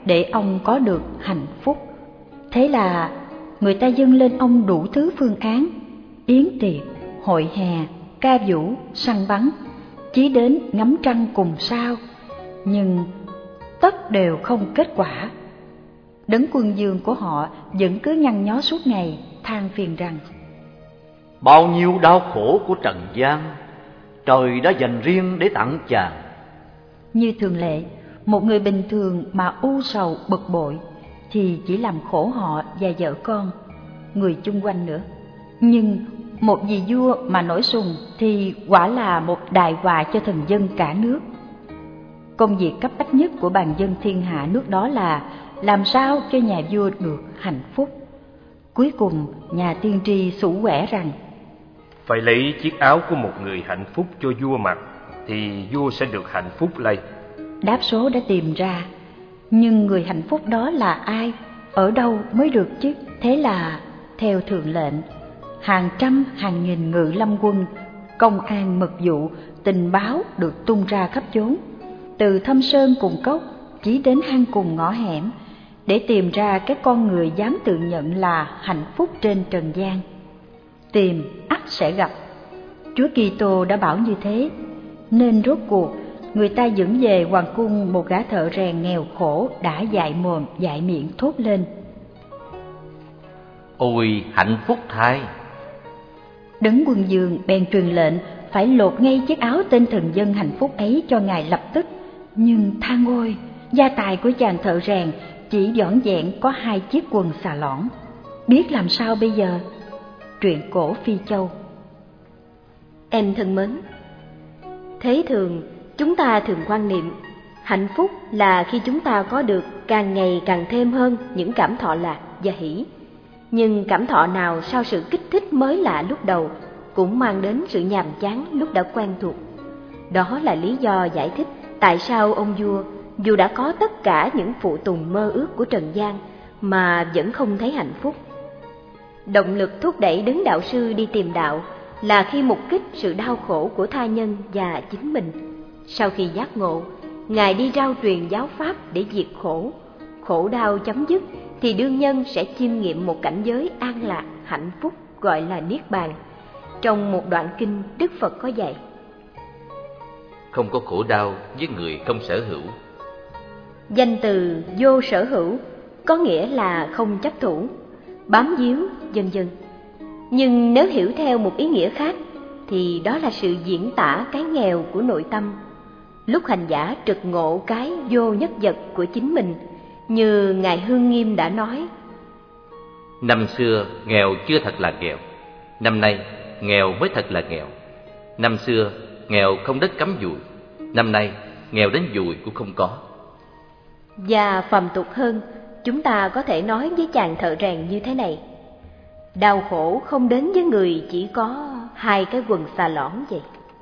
để ông có được hạnh phúc. Thế là người ta dâng lên ông đủ thứ phương án, yến tiệc, hội hè, ca vũ, săn bắn, chí đến ngắm trăng cùng sao, nhưng tất đều không kết quả. Đấng quân dương của họ vẫn cứ nhăn nhó suốt ngày, than phiền rằng: bao nhiêu đau khổ của trần gian, trời đã dành riêng để tặng chàng. Như thường lệ, một người bình thường mà u sầu bực bội thì chỉ làm khổ họ và vợ con, người chung quanh nữa. Nhưng một vị vua mà nổi sùng thì quả là một đại họa cho thần dân cả nước. Công việc cấp bách nhất của bàn dân thiên hạ nước đó là làm sao cho nhà vua được hạnh phúc. Cuối cùng nhà tiên tri sủ quẻ rằng: phải lấy chiếc áo của một người hạnh phúc cho vua mặc, thì vua sẽ được hạnh phúc lây. Đáp số đã tìm ra, nhưng người hạnh phúc đó là ai, ở đâu mới được chứ? Thế là theo thượng lệnh, hàng trăm hàng nghìn ngự lâm quân, công an mật vụ, tình báo được tung ra khắp chốn, từ thâm sơn cùng cốc chí đến hang cùng ngõ hẻm, để tìm ra các con người dám tự nhận là hạnh phúc trên trần gian. Tìm ắt sẽ gặp. Chúa Kitô đã bảo như thế, nên rốt cuộc người ta dẫn về hoàng cung một gã thợ rèn nghèo khổ đã dại mồm dại miệng thốt lên: ôi hạnh phúc thay! Đấng quân dương bèn truyền lệnh phải lột ngay chiếc áo tên thần dân hạnh phúc ấy cho ngài lập tức. Nhưng than ôi, gia tài của chàng thợ rèn chỉ vỏn vẹn có hai chiếc quần xà lõn, biết làm sao bây giờ? Truyện cổ Phi Châu. Em thân mến, thế thường chúng ta thường quan niệm hạnh phúc là khi chúng ta có được càng ngày càng thêm hơn những cảm thọ lạc và hỷ. Nhưng cảm thọ nào sau sự kích thích mới lạ lúc đầu cũng mang đến sự nhàm chán lúc đã quen thuộc. Đó là lý do giải thích tại sao ông vua dù đã có tất cả những phụ tùng mơ ước của trần gian mà vẫn không thấy hạnh phúc. Động lực thúc đẩy đấng đạo sư đi tìm đạo là khi mục kích sự đau khổ của tha nhân và chính mình. Sau khi giác ngộ, Ngài đi rao truyền giáo pháp để diệt khổ. Khổ đau chấm dứt thì đương nhân sẽ chiêm nghiệm một cảnh giới an lạc, hạnh phúc gọi là Niết Bàn. Trong một đoạn kinh, Đức Phật có dạy: không có khổ đau với người không sở hữu. Danh từ vô sở hữu có nghĩa là không chấp thủ, bám víu, vân vân. Nhưng nếu hiểu theo một ý nghĩa khác thì đó là sự diễn tả cái nghèo của nội tâm. Lúc hành giả trực ngộ cái vô nhất vật của chính mình, như Ngài Hương Nghiêm đã nói: năm xưa nghèo chưa thật là nghèo, năm nay nghèo mới thật là nghèo. Năm xưa nghèo không đất cắm dùi, năm nay nghèo đến dùi cũng không có. Và phàm tục hơn, chúng ta có thể nói với chàng thợ rèn như thế này: đau khổ không đến với người chỉ có hai cái quần xà lõn vậy.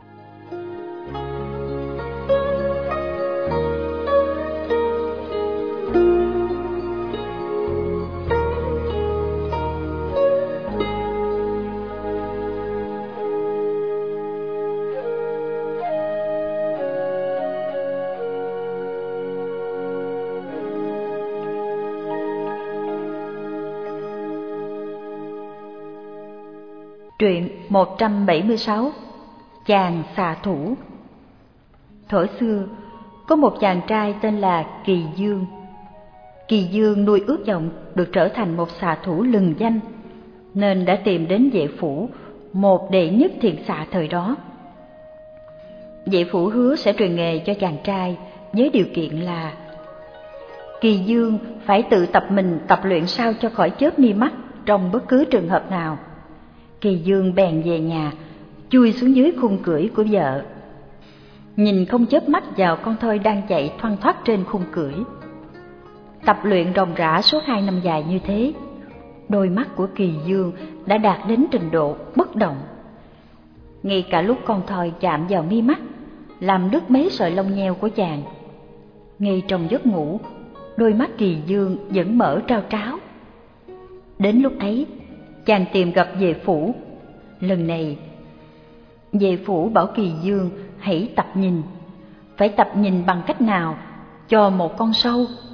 Truyện một trăm bảy mươi sáu. Chàng xạ thủ. Thuở xưa, có một chàng trai tên là Kỳ Dương. Kỳ Dương nuôi ước vọng được trở thành một xạ thủ lừng danh, nên đã tìm đến Vệ Phủ, một đệ nhất thiện xạ thời đó. Vệ Phủ hứa sẽ truyền nghề cho chàng trai với điều kiện là Kỳ Dương phải tự tập mình tập luyện sao cho khỏi chớp mi mắt trong bất cứ trường hợp nào. Kỳ Dương bèn về nhà, chui xuống dưới khung cưỡi của vợ, nhìn không chớp mắt vào con thoi đang chạy thoăn thoắt trên khung cưỡi. Tập luyện ròng rã suốt hai năm dài như thế, đôi mắt của Kỳ Dương đã đạt đến trình độ bất động. Ngay cả lúc con thoi chạm vào mi mắt, làm đứt mấy sợi lông nheo của chàng, ngay trong giấc ngủ, đôi mắt Kỳ Dương vẫn mở trao tráo. Đến lúc ấy, chàng tìm gặp Vệ Phủ. Lần này, Vệ Phủ bảo Kỳ Dương hãy tập nhìn. Phải tập nhìn bằng cách nào? Cho một con sâu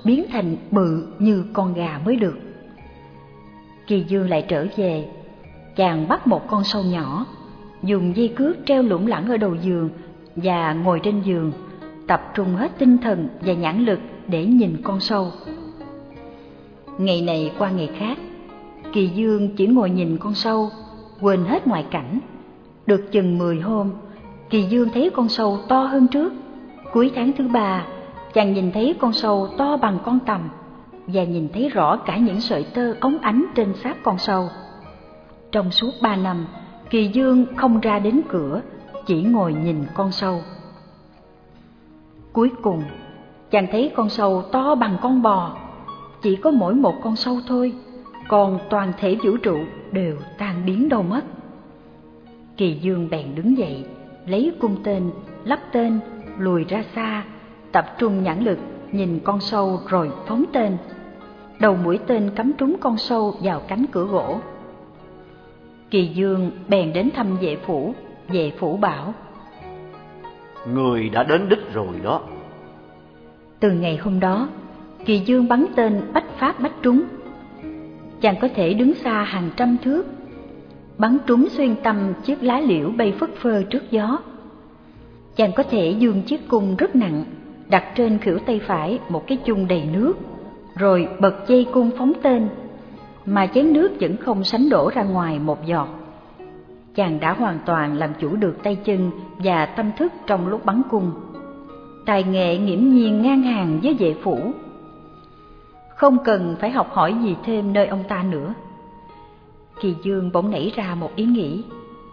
biến thành bự như con gà mới được. Kỳ Dương lại trở về, chàng bắt một con sâu nhỏ, dùng dây cước treo lủng lẳng ở đầu giường và ngồi trên giường, tập trung hết tinh thần và nhãn lực để nhìn con sâu. Ngày này qua ngày khác, Kỳ Dương chỉ ngồi nhìn con sâu, quên hết ngoại cảnh. Được chừng mười hôm, Kỳ Dương thấy con sâu to hơn trước. Cuối tháng thứ ba, chàng nhìn thấy con sâu to bằng con tằm và nhìn thấy rõ cả những sợi tơ óng ánh trên xác con sâu. Trong suốt ba năm, Kỳ Dương không ra đến cửa, chỉ ngồi nhìn con sâu. Cuối cùng, chàng thấy con sâu to bằng con bò. Chỉ có mỗi một con sâu thôi, còn toàn thể vũ trụ đều tan biến đâu mất. Kỳ Dương bèn đứng dậy, lấy cung tên, lắp tên, lùi ra xa, tập trung nhãn lực nhìn con sâu rồi phóng tên. Đầu mũi tên cắm trúng con sâu vào cánh cửa gỗ. Kỳ Dương bèn đến thăm Vệ Phủ. Vệ Phủ bảo: Người đã đến đích rồi đó. Từ ngày hôm đó, Kỳ Dương bắn tên bách phát bách trúng. Chàng có thể đứng xa hàng trăm thước, bắn trúng xuyên tâm chiếc lá liễu bay phất phơ trước gió. Chàng có thể giương chiếc cung rất nặng, đặt trên khuỷu tay phải một cái chung đầy nước, rồi bật dây cung phóng tên, mà chén nước vẫn không sánh đổ ra ngoài một giọt. Chàng đã hoàn toàn làm chủ được tay chân và tâm thức trong lúc bắn cung. Tài nghệ nghiễm nhiên ngang hàng với Vệ Phủ, không cần phải học hỏi gì thêm nơi ông ta nữa. Kỳ Dương bỗng nảy ra một ý nghĩ.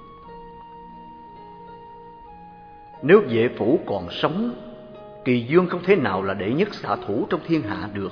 Nếu Vệ Phủ còn sống, Kỳ Dương không thể nào là đệ nhất xạ thủ trong thiên hạ được.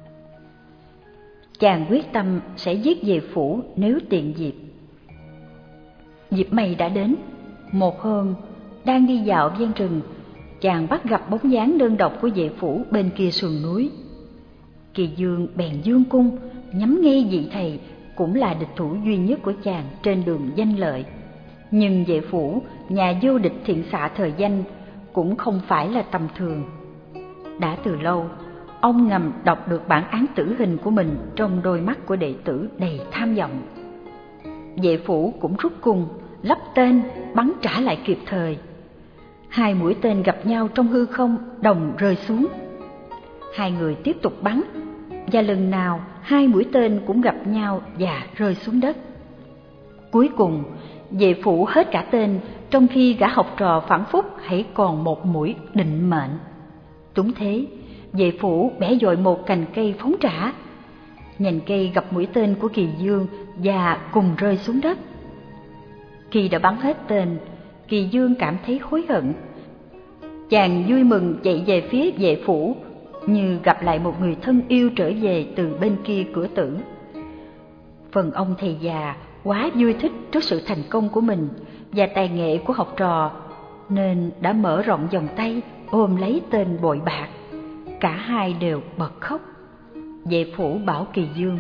Chàng quyết tâm sẽ giết Vệ Phủ nếu tiện dịp. Dịp may đã đến. Một hôm, đang đi dạo ven rừng, chàng bắt gặp bóng dáng đơn độc của Vệ Phủ bên kia sườn núi. Kỳ Dương bèn dương cung, nhắm ngay vị thầy cũng là địch thủ duy nhất của chàng trên đường danh lợi. Nhưng Vệ Phủ, nhà vô địch thiện xạ thời danh, cũng không phải là tầm thường. Đã từ lâu, ông ngầm đọc được bản án tử hình của mình trong đôi mắt của đệ tử đầy tham vọng. Vệ Phủ cũng rút cung, lắp tên, bắn trả lại kịp thời. Hai mũi tên gặp nhau trong hư không, đồng rơi xuống. Hai người tiếp tục bắn, và lần nào hai mũi tên cũng gặp nhau và rơi xuống đất. Cuối cùng, Vệ Phủ hết cả tên, trong khi gã học trò phản phúc hãy còn một mũi định mệnh. Túng thế, Vệ Phủ bẻ dội một cành cây phóng trả. Nhành cây gặp mũi tên của Kỳ Dương và cùng rơi xuống đất. Khi đã bắn hết tên, Kỳ Dương cảm thấy hối hận. Chàng vui mừng chạy về phía Vệ Phủ, như gặp lại một người thân yêu trở về từ bên kia cửa tử. Phần ông thầy già quá vui thích trước sự thành công của mình và tài nghệ của học trò, nên đã mở rộng vòng tay ôm lấy tên bội bạc. Cả hai đều bật khóc. Vệ Phủ bảo Kỳ Dương: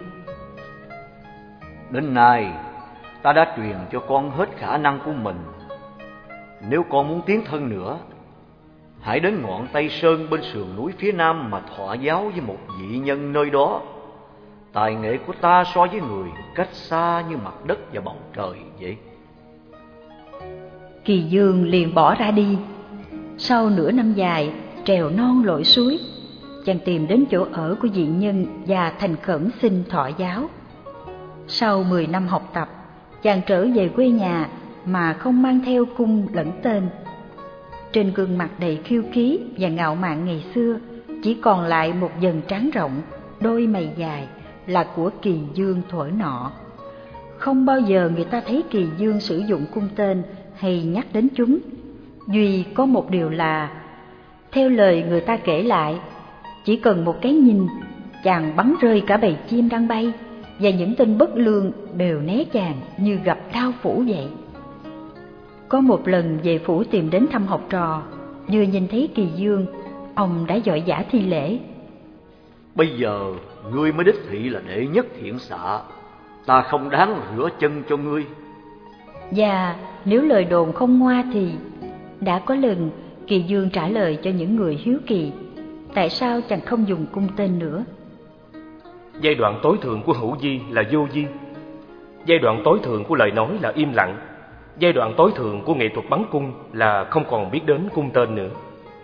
Đến nay, ta đã truyền cho con hết khả năng của mình. Nếu con muốn tiến thân nữa, hãy đến ngọn Tây Sơn bên sườn núi phía nam mà thọ giáo với một vị nhân nơi đó. Tài nghệ của ta so với người cách xa như mặt đất và bầu trời vậy. Kỳ Dương liền bỏ ra đi. Sau nửa năm dài trèo non lội suối, chàng tìm đến chỗ ở của vị nhân và thành khẩn xin thọ giáo. Sau mười năm học tập, chàng trở về quê nhà mà không mang theo cung lẫn tên. Trên gương mặt đầy khiêu khí và ngạo mạn ngày xưa, chỉ còn lại một dần trán rộng, đôi mày dài là của Kỳ Dương thuở nọ. Không bao giờ người ta thấy Kỳ Dương sử dụng cung tên hay nhắc đến chúng. Duy có một điều là, theo lời người ta kể lại, chỉ cần một cái nhìn, chàng bắn rơi cả bầy chim đang bay, và những tên bất lương đều né chàng như gặp đao phủ vậy. Có một lần Vệ Phủ tìm đến thăm học trò, vừa nhìn thấy Kỳ Dương, ông đã vội vã thi lễ: Bây giờ ngươi mới đích thị là đệ nhất thiện xạ, ta không đáng rửa chân cho ngươi. Và nếu lời đồn không ngoa thì đã có lần Kỳ Dương trả lời cho những người hiếu kỳ: tại sao chàng không dùng cung tên nữa? Giai đoạn tối thượng của hữu di là vô di. Giai đoạn tối thượng của lời nói là im lặng. Giai đoạn tối thượng của nghệ thuật bắn cung là không còn biết đến cung tên nữa.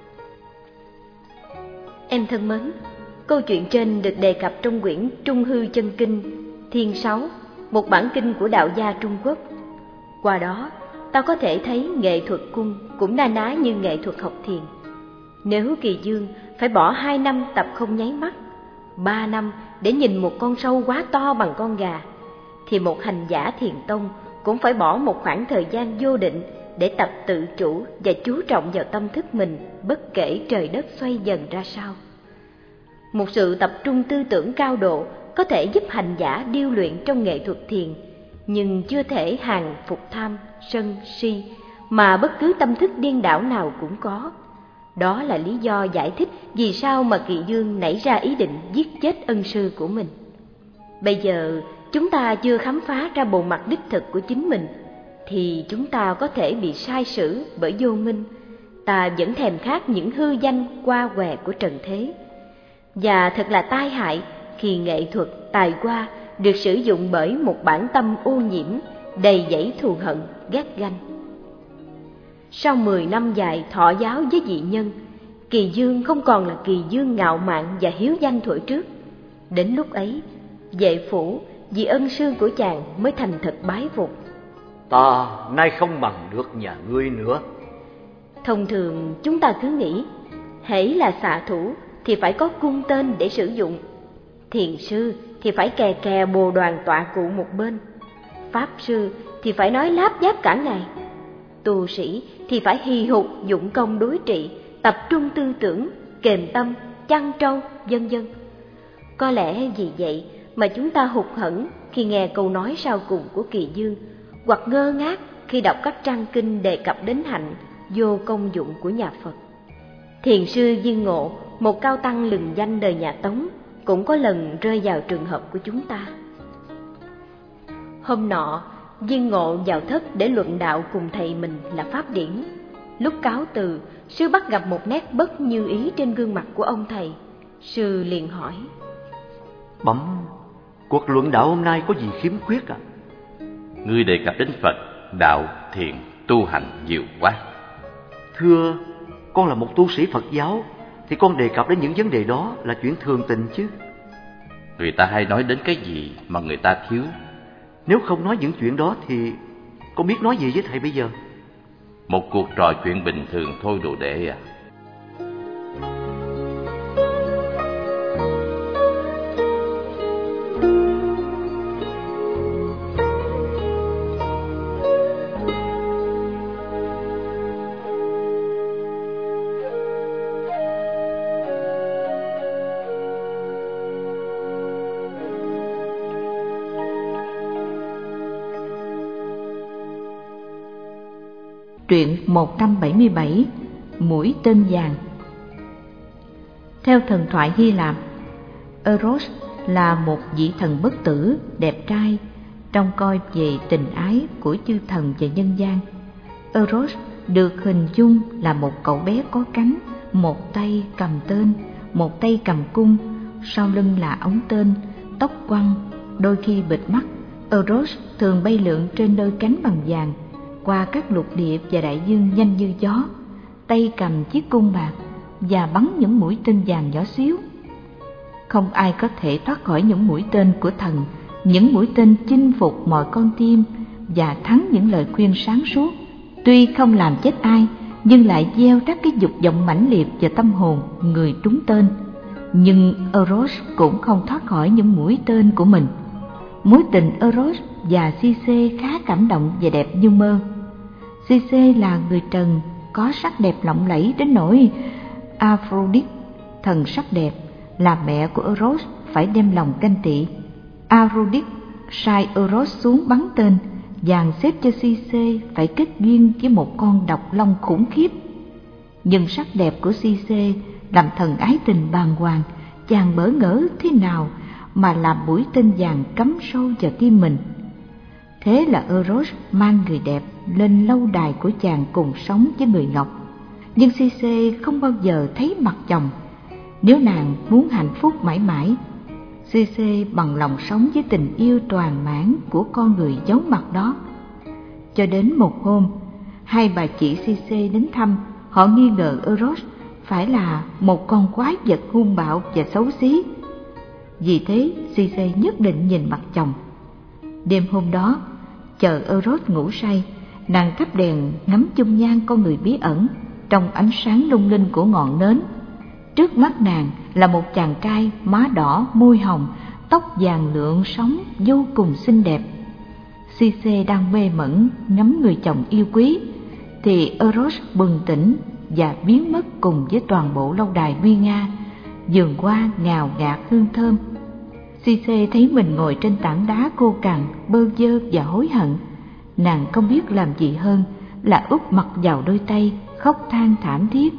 Em thân mến, câu chuyện trên được đề cập trong quyển Trung Hư Chân Kinh Thiên Sáu, một bản kinh của đạo gia Trung Quốc. Qua đó, ta có thể thấy nghệ thuật cung cũng na ná như nghệ thuật học thiền. Nếu Kỳ Dương phải bỏ hai năm tập không nháy mắt, ba năm để nhìn một con sâu quá to bằng con gà, thì một hành giả thiền tông cũng phải bỏ một khoảng thời gian vô định để tập tự chủ và chú trọng vào tâm thức mình, bất kể trời đất xoay dần ra sao. Một sự tập trung tư tưởng cao độ có thể giúp hành giả điêu luyện trong nghệ thuật thiền, nhưng chưa thể hàng phục tham, sân, si mà bất cứ tâm thức điên đảo nào cũng có. Đó là lý do giải thích vì sao mà Kỳ Dương nảy ra ý định giết chết ân sư của mình. Bây giờ chúng ta chưa khám phá ra bộ mặt đích thực của chính mình, thì chúng ta có thể bị sai sử bởi vô minh. Ta vẫn thèm khát những hư danh qua què của trần thế. Và thật là tai hại khi nghệ thuật, tài hoa được sử dụng bởi một bản tâm ô nhiễm, đầy dẫy thù hận, ghét ganh. Sau mười năm dài thọ giáo với dị nhân, Kỳ Dương không còn là Kỳ Dương ngạo mạn và hiếu danh thuở trước. Đến lúc ấy, Vệ Phủ vì ân sư của chàng mới thành thật bái phục. Ta nay không bằng được nhà ngươi nữa. Thông thường chúng ta cứ nghĩ, hễ là xạ thủ thì phải có cung tên để sử dụng. Thiền sư thì phải kè kè bồ đoàn tọa cụ một bên. Pháp sư thì phải nói láp giáp cả ngày. Tu sĩ thì phải hì hục dụng công đối trị, tập trung tư tưởng, kềm tâm, chăn trâu, vân vân. Có lẽ vì vậy mà chúng ta hụt hẫng khi nghe câu nói sau cùng của Kỳ Dương, hoặc ngơ ngác khi đọc các trang kinh đề cập đến hạnh vô công dụng của nhà Phật. Thiền sư Viên Ngộ, một cao tăng lừng danh đời nhà Tống, cũng có lần rơi vào trường hợp của chúng ta. Hôm nọ, Viên Ngộ vào thất để luận đạo cùng thầy mình là Pháp Điển. Lúc cáo từ, sư bắt gặp một nét bất như ý trên gương mặt của ông thầy. Sư liền hỏi: Bẩm, cuộc luận đạo hôm nay có gì khiếm khuyết à? Ngươi đề cập đến Phật, đạo, thiền, tu hành nhiều quá. Thưa, con là một tu sĩ Phật giáo, thì con đề cập đến những vấn đề đó là chuyện thường tình chứ. Người ta hay nói đến cái gì mà người ta thiếu. Nếu không nói những chuyện đó thì con biết nói gì với thầy bây giờ? Một cuộc trò chuyện bình thường thôi đồ đệ à. Truyện một trăm bảy mươi bảy, Mũi tên vàng. Theo thần thoại Hy Lạp, Eros là một vị thần bất tử, đẹp trai, trông coi về tình ái của chư thần và nhân gian. Eros được hình dung là một cậu bé có cánh, một tay cầm tên, một tay cầm cung, sau lưng là ống tên, tóc quăn, đôi khi bịt mắt. Eros thường bay lượn trên đôi cánh bằng vàng, qua các lục địa và đại dương nhanh như gió, tay cầm chiếc cung bạc và bắn những mũi tên vàng nhỏ xíu. Không ai có thể thoát khỏi những mũi tên của thần, những mũi tên chinh phục mọi con tim và thắng những lời khuyên sáng suốt. Tuy không làm chết ai, nhưng lại gieo rắc cái dục vọng mãnh liệt vào tâm hồn người trúng tên. Nhưng Eros cũng không thoát khỏi những mũi tên của mình. Mối tình Eros và Circe khá cảm động và đẹp như mơ. Circe là người trần, có sắc đẹp lộng lẫy đến nỗi Aphrodite, thần sắc đẹp, là mẹ của Eros, phải đem lòng ganh tị. Aphrodite sai Eros xuống bắn tên, dàn xếp cho Circe phải kết duyên với một con độc long khủng khiếp. Nhưng sắc đẹp của Circe làm thần ái tình bàng hoàng, chàng bỡ ngỡ thế nào mà làm mũi tên vàng cắm sâu vào tim mình. Thế là Eros mang người đẹp lên lâu đài của chàng cùng sống với người ngọc. Nhưng Circe không bao giờ thấy mặt chồng. Nếu nàng muốn hạnh phúc mãi mãi, xê xê bằng lòng sống với tình yêu toàn mãn của con người giấu mặt đó. Cho đến một hôm, hai bà chị xê xê đến thăm, họ nghi ngờ Eros phải là một con quái vật hung bạo và xấu xí. Vì thế, xê xê nhất định nhìn mặt chồng. Đêm hôm đó, chờ Eros ngủ say, nàng thắp đèn ngắm dung nhan con người bí ẩn trong ánh sáng lung linh của ngọn nến. Trước mắt nàng là một chàng trai má đỏ, môi hồng, tóc vàng lượn sóng vô cùng xinh đẹp. xê xê đang mê mẩn ngắm người chồng yêu quý, thì Eros bừng tỉnh và biến mất cùng với toàn bộ lâu đài nguy nga, vườn hoa ngào ngạt hương thơm. xê xê thấy mình ngồi trên tảng đá khô cằn, bơ vơ và hối hận. Nàng không biết làm gì hơn là úp mặt vào đôi tay, khóc than thảm thiết.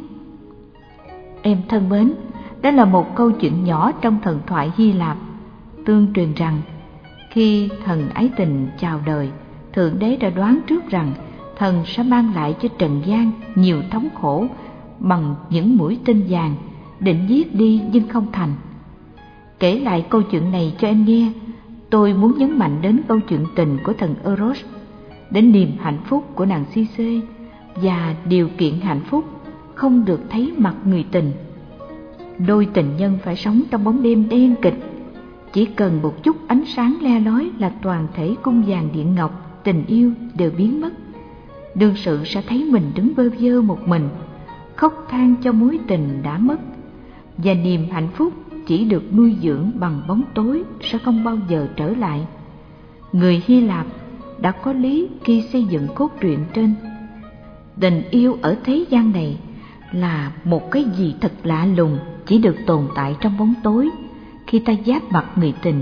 Em thân mến, đó là một câu chuyện nhỏ trong thần thoại Hy Lạp. Tương truyền rằng, khi thần ái tình chào đời, Thượng Đế đã đoán trước rằng thần sẽ mang lại cho trần gian nhiều thống khổ bằng những mũi tên vàng, định giết đi nhưng không thành. Kể lại câu chuyện này cho em nghe, tôi muốn nhấn mạnh đến câu chuyện tình của thần Eros, đến niềm hạnh phúc của nàng xê xê và điều kiện hạnh phúc không được thấy mặt người tình. Đôi tình nhân phải sống trong bóng đêm đen kịch, chỉ cần một chút ánh sáng le lói là toàn thể cung vàng điện ngọc tình yêu đều biến mất. Đương sự sẽ thấy mình đứng bơ vơ một mình, khóc than cho mối tình đã mất, và niềm hạnh phúc chỉ được nuôi dưỡng bằng bóng tối sẽ không bao giờ trở lại. Người Hy Lạp đã có lý khi xây dựng cốt truyện trên. Tình yêu ở thế gian này là một cái gì thật lạ lùng, chỉ được tồn tại trong bóng tối khi ta giáp mặt người tình.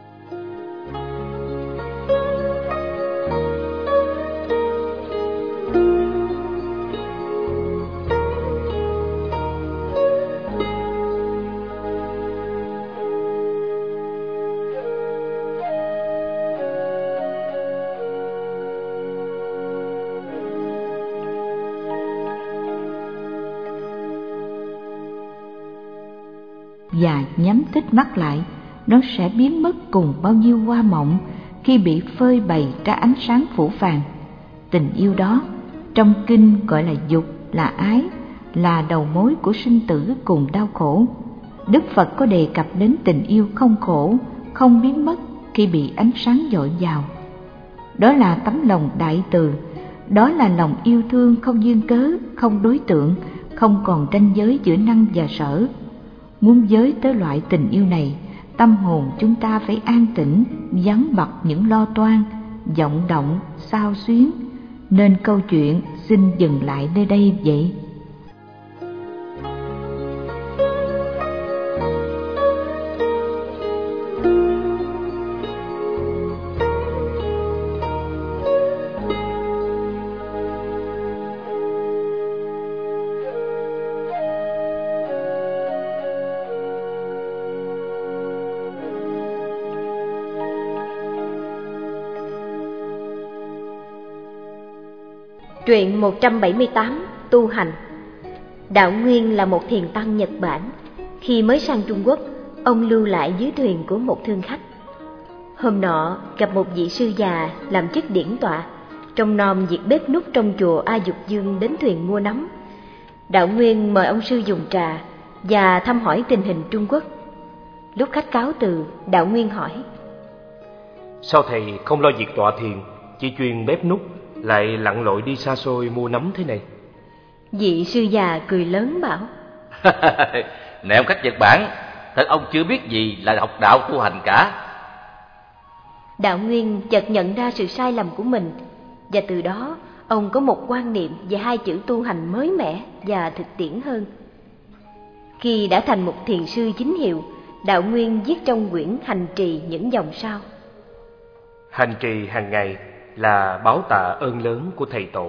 Và nhắm tít mắt lại, nó sẽ biến mất cùng bao nhiêu hoa mộng khi bị phơi bày ra ánh sáng phủ phàng. Tình yêu đó, trong kinh gọi là dục, là ái, là đầu mối của sinh tử cùng đau khổ. Đức Phật có đề cập đến tình yêu không khổ, không biến mất khi bị ánh sáng dội vào. Đó là tấm lòng đại từ, đó là lòng yêu thương không duyên cớ, không đối tượng, không còn ranh giới giữa năng và sở. Muốn giới tới loại tình yêu này, tâm hồn chúng ta phải an tĩnh, vắng bặt những lo toan, vọng động, xao xuyến. Nên câu chuyện xin dừng lại nơi đây vậy. Truyện một trăm bảy mươi tám. Tu hành. Đạo Nguyên là một thiền tăng Nhật Bản. Khi mới sang Trung Quốc, ông lưu lại dưới thuyền của một thương khách. Hôm nọ gặp một vị sư già làm chức điển tọa, trông nom việc bếp núc trong chùa A Dục Dương đến thuyền mua nắm. Đạo Nguyên mời ông sư dùng trà và thăm hỏi tình hình Trung Quốc. Lúc khách cáo từ, Đạo Nguyên hỏi: Sao thầy không lo việc tọa thiền, chỉ chuyên bếp núc, lại lặn lội đi xa xôi mua nắm thế này? Vị sư già cười lớn bảo: Nè ông khách Nhật Bản, thật ông chưa biết gì là học đạo tu hành cả. Đạo Nguyên chợt nhận ra sự sai lầm của mình, và từ đó ông có một quan niệm về hai chữ tu hành mới mẻ và thực tiễn hơn. Khi đã thành một thiền sư chính hiệu, Đạo Nguyên viết trong quyển Hành Trì những dòng sau: Hành trì hàng ngày là báo tạ ơn lớn của thầy tổ.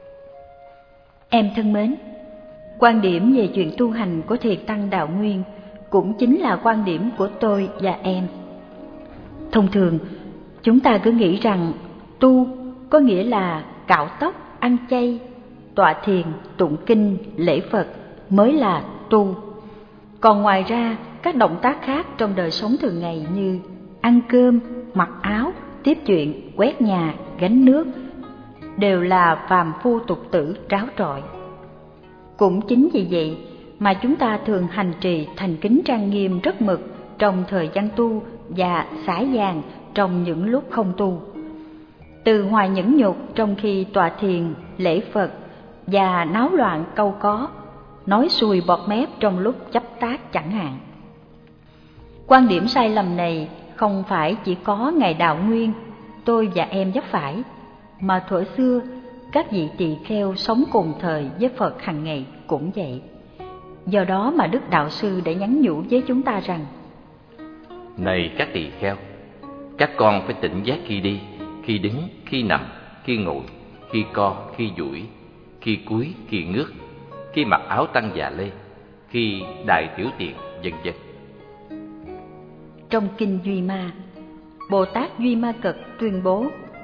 Em thân mến, quan điểm về chuyện tu hành của thiền tăng Đạo Nguyên cũng chính là quan điểm của tôi và em. Thông thường, chúng ta cứ nghĩ rằng tu có nghĩa là cạo tóc, ăn chay, tọa thiền, tụng kinh, lễ Phật mới là tu. Còn ngoài ra, các động tác khác trong đời sống thường ngày như ăn cơm, mặc áo, tiếp chuyện, quét nhà, gánh nước đều là phàm phu tục tử tráo trọi. Cũng chính vì vậy mà chúng ta thường hành trì thành kính trang nghiêm rất mực trong thời gian tu và xả dàng trong những lúc không tu. Từ hoài nhẫn nhục trong khi tọa thiền, lễ Phật và náo loạn câu có, nói xuôi bọt mép trong lúc chấp tác chẳng hạn. Quan điểm sai lầm này không phải chỉ có Ngài Đạo Nguyên, tôi và em vấp phải, mà thuở xưa các vị tỳ kheo sống cùng thời với Phật hàng ngày cũng vậy. Do đó mà Đức Đạo Sư đã nhắn nhủ với chúng ta rằng: Này các tỳ kheo, các con phải tỉnh giác khi đi, khi đứng, khi nằm, khi ngồi, khi co, khi duỗi, khi cúi, khi ngước, khi mặc áo tăng dạ lê, khi đại tiểu tiện, vân vân. Trong kinh Duy Ma, Bồ Tát Duy Ma Cật tuyên bố: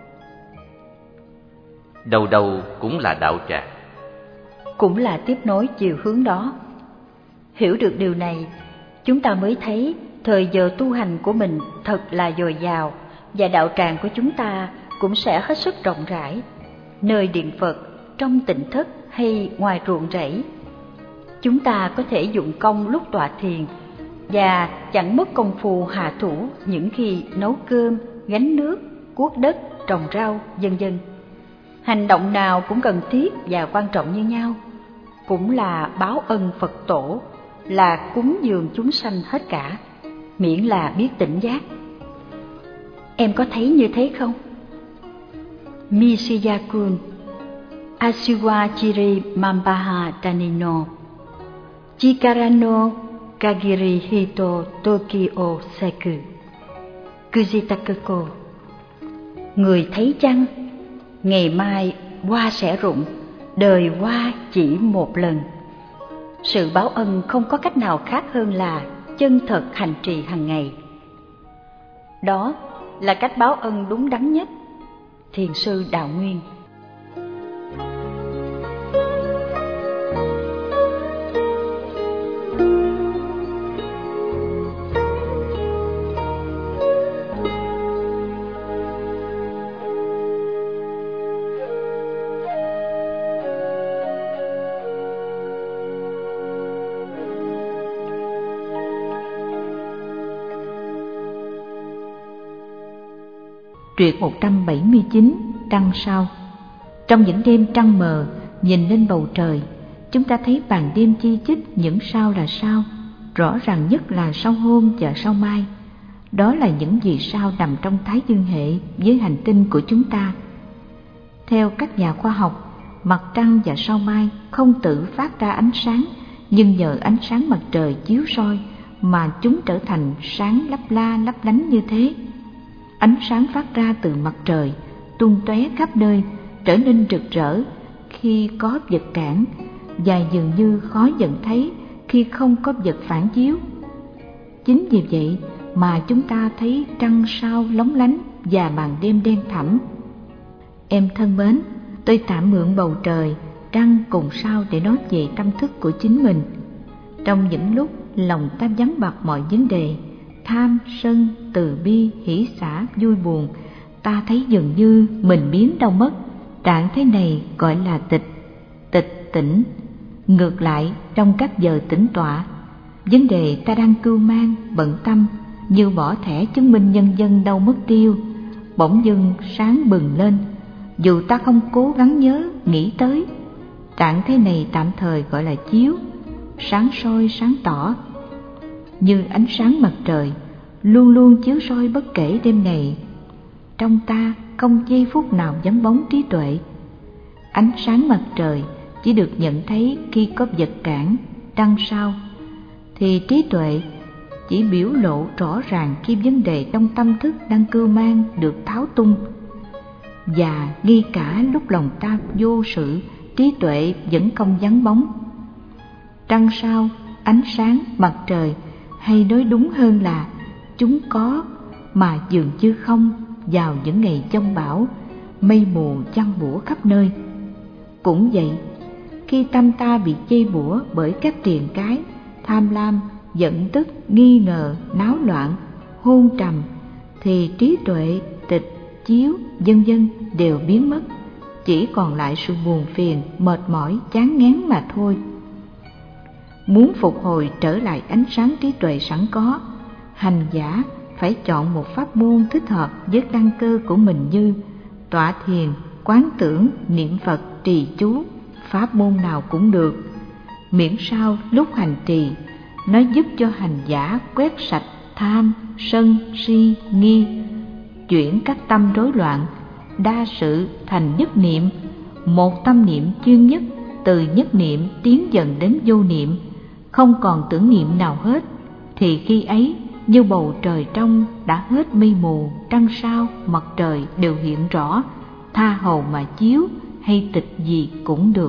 Đầu đầu cũng là đạo tràng, cũng là tiếp nối chiều hướng đó. Hiểu được điều này, chúng ta mới thấy thời giờ tu hành của mình thật là dồi dào, và đạo tràng của chúng ta cũng sẽ hết sức rộng rãi, nơi điện Phật, trong tỉnh thất hay ngoài ruộng rẫy. Chúng ta có thể dụng công lúc tọa thiền và chẳng mất công phu hạ thủ những khi nấu cơm, gánh nước, cuốc đất, trồng rau, vân vân. Hành động nào cũng cần thiết và quan trọng như nhau, cũng là báo ân Phật Tổ, là cúng dường chúng sanh hết cả, miễn là biết tỉnh giác. Em có thấy như thế không? Mishiyakun Asiwachiri Mambaha Tanino Chikarano Kagiri Hito Tokyo Seku Kujitakeko. Người thấy chăng? Ngày mai hoa sẽ rụng, đời hoa chỉ một lần. Sự báo ân không có cách nào khác hơn là chân thật hành trì hàng ngày. Đó là cách báo ân đúng đắn nhất. Thiền sư Đạo Nguyên. Truyện một trăm bảy mươi chín, trăng sao. Trong những đêm trăng mờ, nhìn lên bầu trời, chúng ta thấy ban đêm chi chít những sao là sao, rõ ràng nhất là sao hôm và sao mai. Đó là những vì sao nằm trong Thái Dương hệ với hành tinh của chúng ta. Theo các nhà khoa học, mặt trăng và sao mai không tự phát ra ánh sáng, nhưng nhờ ánh sáng mặt trời chiếu soi mà chúng trở thành sáng lấp la lấp lánh như thế. Ánh sáng phát ra từ mặt trời tung tóe khắp nơi, trở nên rực rỡ khi có vật cản và dường như khó nhận thấy khi không có vật phản chiếu. Chính vì vậy mà chúng ta thấy trăng sao lóng lánh và màn đêm đen thẳm. Em thân mến, tôi tạm mượn bầu trời, trăng cùng sao để nói về tâm thức của chính mình. Trong những lúc lòng ta vắng bặt mọi vấn đề, tham, sân, từ bi, hỷ xả, vui buồn, ta thấy dường như mình biến đâu mất. Trạng thái này gọi là tịch, tịch tỉnh. Ngược lại, trong các giờ tĩnh tọa, vấn đề ta đang cưu mang, bận tâm, như bỏ thẻ chứng minh nhân dân đâu mất tiêu, bỗng dưng sáng bừng lên, dù ta không cố gắng nhớ, nghĩ tới. Trạng thái này tạm thời gọi là chiếu, sáng soi sáng tỏ. Như ánh sáng mặt trời, luôn luôn chiếu soi bất kể đêm ngày. Trong ta không giây phút nào vắng bóng trí tuệ. Ánh sáng mặt trời chỉ được nhận thấy khi có vật cản, trăng sao, thì trí tuệ chỉ biểu lộ rõ ràng khi vấn đề trong tâm thức đang cưu mang được tháo tung. Và ngay cả lúc lòng ta vô sự, trí tuệ vẫn không vắng bóng. Trăng sao, ánh sáng, mặt trời, hay nói đúng hơn là chúng có mà dường như không vào những ngày giông bão, mây mù giăng bủa khắp nơi. Cũng vậy, khi tâm ta bị chây bủa bởi các triền cái, tham lam giận tức, nghi ngờ, náo loạn, hôn trầm, thì trí tuệ, tịch, chiếu, vân vân đều biến mất, chỉ còn lại sự buồn phiền, mệt mỏi, chán ngán mà thôi. Muốn phục hồi trở lại ánh sáng trí tuệ sẵn có, hành giả phải chọn một pháp môn thích hợp với căn cơ của mình như tọa thiền, quán tưởng, niệm Phật, trì chú, pháp môn nào cũng được, miễn sao lúc hành trì nó giúp cho hành giả quét sạch tham, sân, si, nghi, chuyển các tâm rối loạn, đa sự thành nhất niệm, một tâm niệm chuyên nhất, từ nhất niệm tiến dần đến vô niệm, không còn tưởng niệm nào hết, thì khi ấy như bầu trời trong đã hết mây mù, trăng sao, mặt trời đều hiện rõ, tha hồ mà chiếu hay tịch gì cũng được.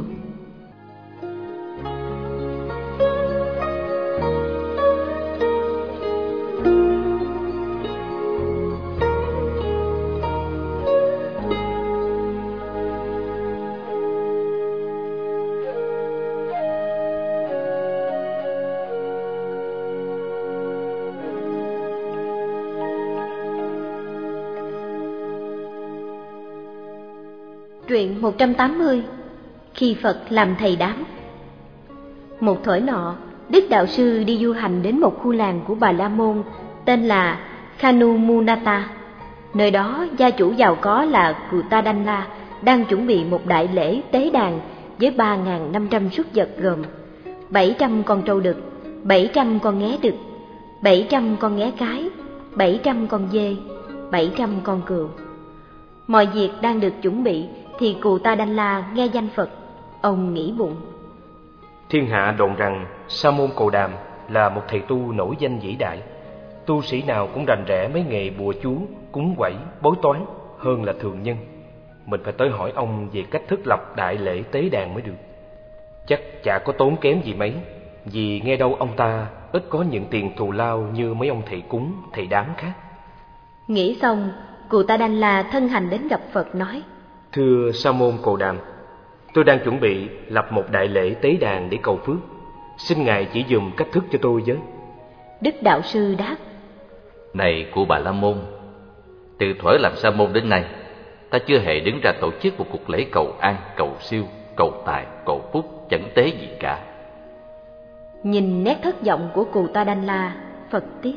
Truyện một trăm tám mươi. Khi Phật làm thầy đám. Một thuở nọ, Đức Đạo Sư đi du hành đến một khu làng của Bà La Môn tên là Khanumunata. Nơi đó gia chủ giàu có là Cutadanla đang chuẩn bị một đại lễ tế đàn với ba nghìn năm trăm súc vật gồm bảy trăm con trâu đực, bảy trăm con nghé đực, bảy trăm con nghé cái, bảy trăm con dê, bảy trăm con cừu. Mọi việc đang được chuẩn bị thì Cutadanla nghe danh Phật, ông nghĩ bụng: thiên hạ đồn rằng Sa môn Cồ Đàm là một thầy tu nổi danh vĩ đại. Tu sĩ nào cũng rành rẽ mấy nghề bùa chú, cúng quẩy, bói toán hơn là thường nhân. Mình phải tới hỏi ông về cách thức lập đại lễ tế đàn mới được. Chắc chả có tốn kém gì mấy, vì nghe đâu ông ta ít có những tiền thù lao như mấy ông thầy cúng, thầy đám khác. Nghĩ xong, Cutadanla thân hành đến gặp Phật nói: thưa Sa môn Cồ Đàm, tôi đang chuẩn bị lập một đại lễ tế đàn để cầu phước, xin ngài chỉ dùm cách thức cho tôi với. Đức Đạo Sư đáp: này của Bà La Môn, từ thuở làm Sa môn đến nay, ta chưa hề đứng ra tổ chức một cuộc lễ cầu an, cầu siêu, cầu tài, cầu phúc, chẳng tế gì cả. Nhìn nét thất vọng của Cutadanla, Phật tiếp: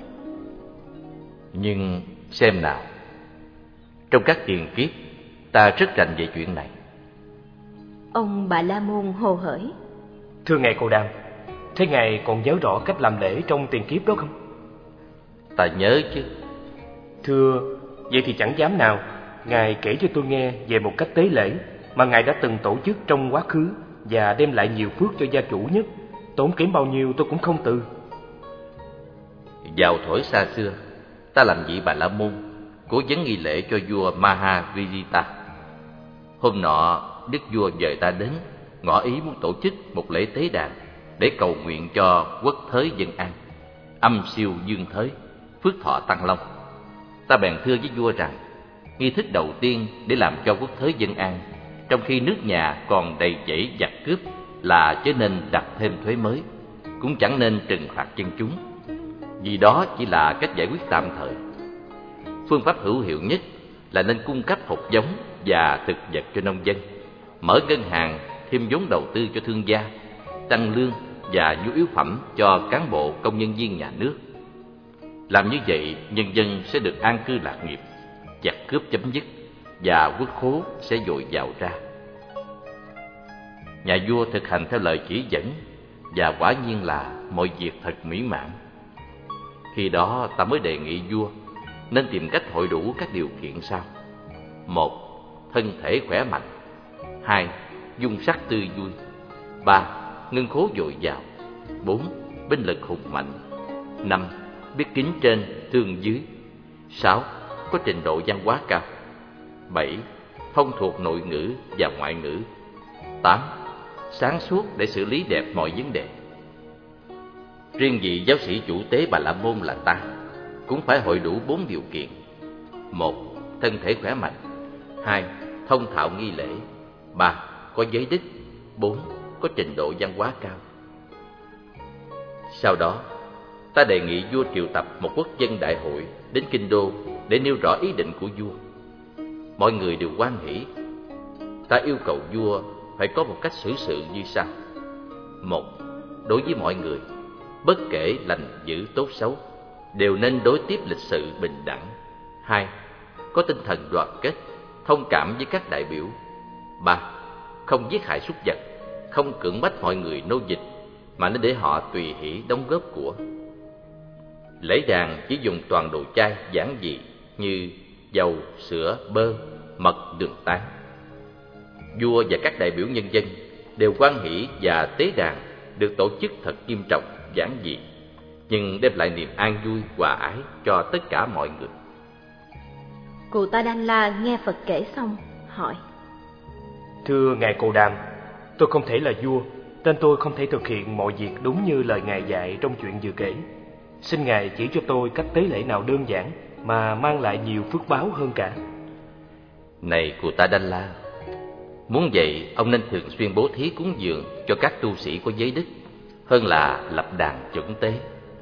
nhưng xem nào, trong các tiền kiếp ta rất rành về chuyện này. Ông Bà La Môn hồ hởi: thưa ngài Cồ Đàm, thế ngài còn nhớ rõ cách làm lễ trong tiền kiếp đó không? Ta nhớ chứ. Thưa, vậy thì chẳng dám nào ngài kể cho tôi nghe về một cách tế lễ mà ngài đã từng tổ chức trong quá khứ và đem lại nhiều phước cho gia chủ nhất, tốn kém bao nhiêu tôi cũng không từ. Vào thuở xa xưa, ta làm vị Bà La Môn, cố vấn nghi lễ cho vua Mahavijita. Hôm nọ, đức vua dời ta đến, ngỏ ý muốn tổ chức một lễ tế đàn để cầu nguyện cho quốc thới dân an, âm siêu dương thới, phước thọ tăng long. Ta bèn thưa với vua rằng, nghi thức đầu tiên để làm cho quốc thới dân an, trong khi nước nhà còn đầy dẫy giặc cướp, là chớ nên đặt thêm thuế mới, cũng chẳng nên trừng phạt dân chúng, vì đó chỉ là cách giải quyết tạm thời. Phương pháp hữu hiệu nhất là nên cung cấp hột giống và thực vật cho nông dân, mở ngân hàng, thêm vốn đầu tư cho thương gia, tăng lương và nhu yếu phẩm cho cán bộ công nhân viên nhà nước. Làm như vậy, nhân dân sẽ được an cư lạc nghiệp, giặc cướp chấm dứt và quốc khố sẽ dồi dào ra. Nhà vua thực hành theo lời chỉ dẫn và quả nhiên là mọi việc thật mỹ mãn. Khi đó ta mới đề nghị vua nên tìm cách hội đủ các điều kiện sau: một, thân thể khỏe mạnh; hai, dung sắc tươi vui; ba, ngân khố dồi dào; bốn, binh lực hùng mạnh; năm, biết kính trên thương dưới; sáu, có trình độ văn hóa cao; bảy, thông thuộc nội ngữ và ngoại ngữ; tám, sáng suốt để xử lý đẹp mọi vấn đề. Riêng vị giáo sĩ chủ tế Bà La Môn là ta cũng phải hội đủ bốn điều kiện: một, thân thể khỏe mạnh; hai, thông thạo nghi lễ; ba, có giới đức; bốn, có trình độ văn hóa cao. Sau đó, ta đề nghị vua triệu tập một quốc dân đại hội đến kinh đô để nêu rõ ý định của vua. Mọi người đều hoan hỉ. Ta yêu cầu vua phải có một cách xử sự như sau. Một, đối với mọi người, bất kể lành dữ tốt xấu, đều nên đối tiếp lịch sự bình đẳng. Hai, có tinh thần đoàn kết, thông cảm với các đại biểu. Ba, không giết hại súc vật, không cưỡng bách mọi người nô dịch, mà nên để họ tùy hỷ đóng góp của. Lễ đàn chỉ dùng toàn đồ chay giản dị như dầu, sữa, bơ, mật, đường tán. Vua và các đại biểu nhân dân đều hoan hỷ và tế đàn được tổ chức thật nghiêm trọng, giản dị, nhưng đem lại niềm an vui, hòa ái cho tất cả mọi người. Cụ Ta Đan La nghe Phật kể xong, hỏi: Thưa Ngài Cồ Đàm, tôi không thể là vua, nên tôi không thể thực hiện mọi việc đúng như lời Ngài dạy trong chuyện vừa kể. Xin Ngài chỉ cho tôi cách tế lễ nào đơn giản mà mang lại nhiều phước báo hơn cả. Này Cụ Ta Đan La, muốn vậy ông nên thường xuyên bố thí cúng dường cho các tu sĩ có giới đức, hơn là lập đàn chuẩn tế.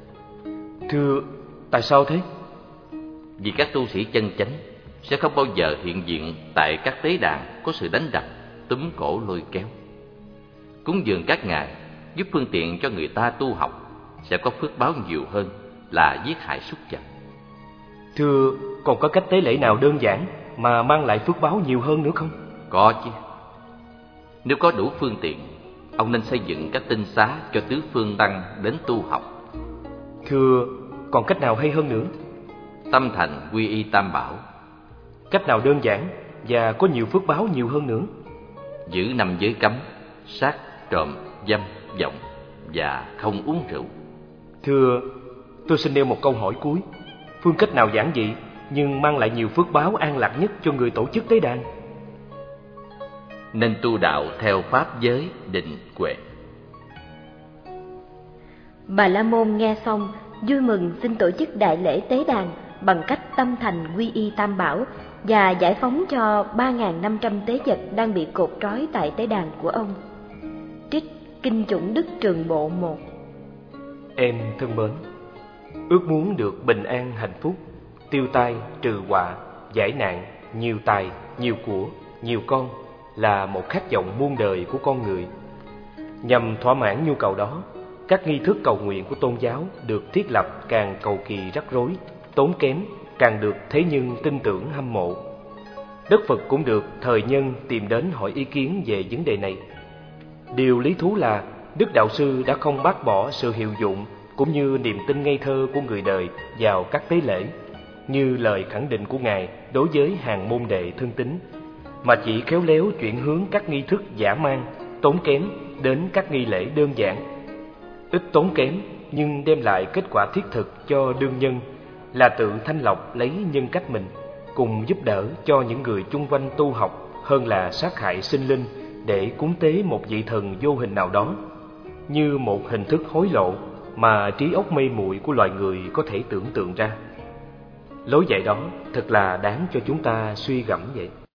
Thưa, tại sao thế? Vì các tu sĩ chân chánh sẽ không bao giờ hiện diện tại các tế đàn có sự đánh đập, túm cổ lôi kéo. Cúng dường các ngài giúp phương tiện cho người ta tu học, sẽ có phước báo nhiều hơn là giết hại súc vật. Thưa, còn có cách tế lễ nào đơn giản mà mang lại phước báo nhiều hơn nữa không? Có chứ. Nếu có đủ phương tiện, ông nên xây dựng các tinh xá cho tứ phương tăng đến tu học. Thưa, còn cách nào hay hơn nữa? Tâm thành quy y tam bảo. Cách nào đơn giản và có nhiều phước báo nhiều hơn nữa? Giữ năm giới cấm: sát, trộm, dâm, vọng và không uống rượu. Thưa, tôi xin nêu một câu hỏi cuối. Phương cách nào giản dị nhưng mang lại nhiều phước báo an lạc nhất cho người tổ chức tế đàn? Nên tu đạo theo pháp giới định huệ. Bà La Môn nghe xong vui mừng xin tổ chức đại lễ tế đàn bằng cách tâm thành quy y tam bảo và giải phóng cho ba nghìn năm trăm tế vật đang bị cột trói tại tế đàn của ông. Trích Kinh Chủng Đức Trường Bộ một. Em thân mến, ước muốn được bình an hạnh phúc, tiêu tai trừ họa, giải nạn, nhiều tài, nhiều của, nhiều con là một khát vọng muôn đời của con người. Nhằm thỏa mãn nhu cầu đó, các nghi thức cầu nguyện của tôn giáo được thiết lập càng cầu kỳ rắc rối, tốn kém, càng được thế nhân tin tưởng hâm mộ. Đức Phật cũng được thời nhân tìm đến hỏi ý kiến về vấn đề này. Điều lý thú là Đức Đạo Sư đã không bác bỏ sự hiệu dụng cũng như niềm tin ngây thơ của người đời vào các tế lễ, như lời khẳng định của Ngài đối với hàng môn đệ thân tín, mà chỉ khéo léo chuyển hướng các nghi thức dã man, tốn kém đến các nghi lễ đơn giản, ít tốn kém nhưng đem lại kết quả thiết thực cho đương nhân, là tự thanh lọc lấy nhân cách mình, cùng giúp đỡ cho những người chung quanh tu học, hơn là sát hại sinh linh để cúng tế một vị thần vô hình nào đó, như một hình thức hối lộ mà trí óc mê muội của loài người có thể tưởng tượng ra. Lối dạy đó thật là đáng cho chúng ta suy gẫm vậy.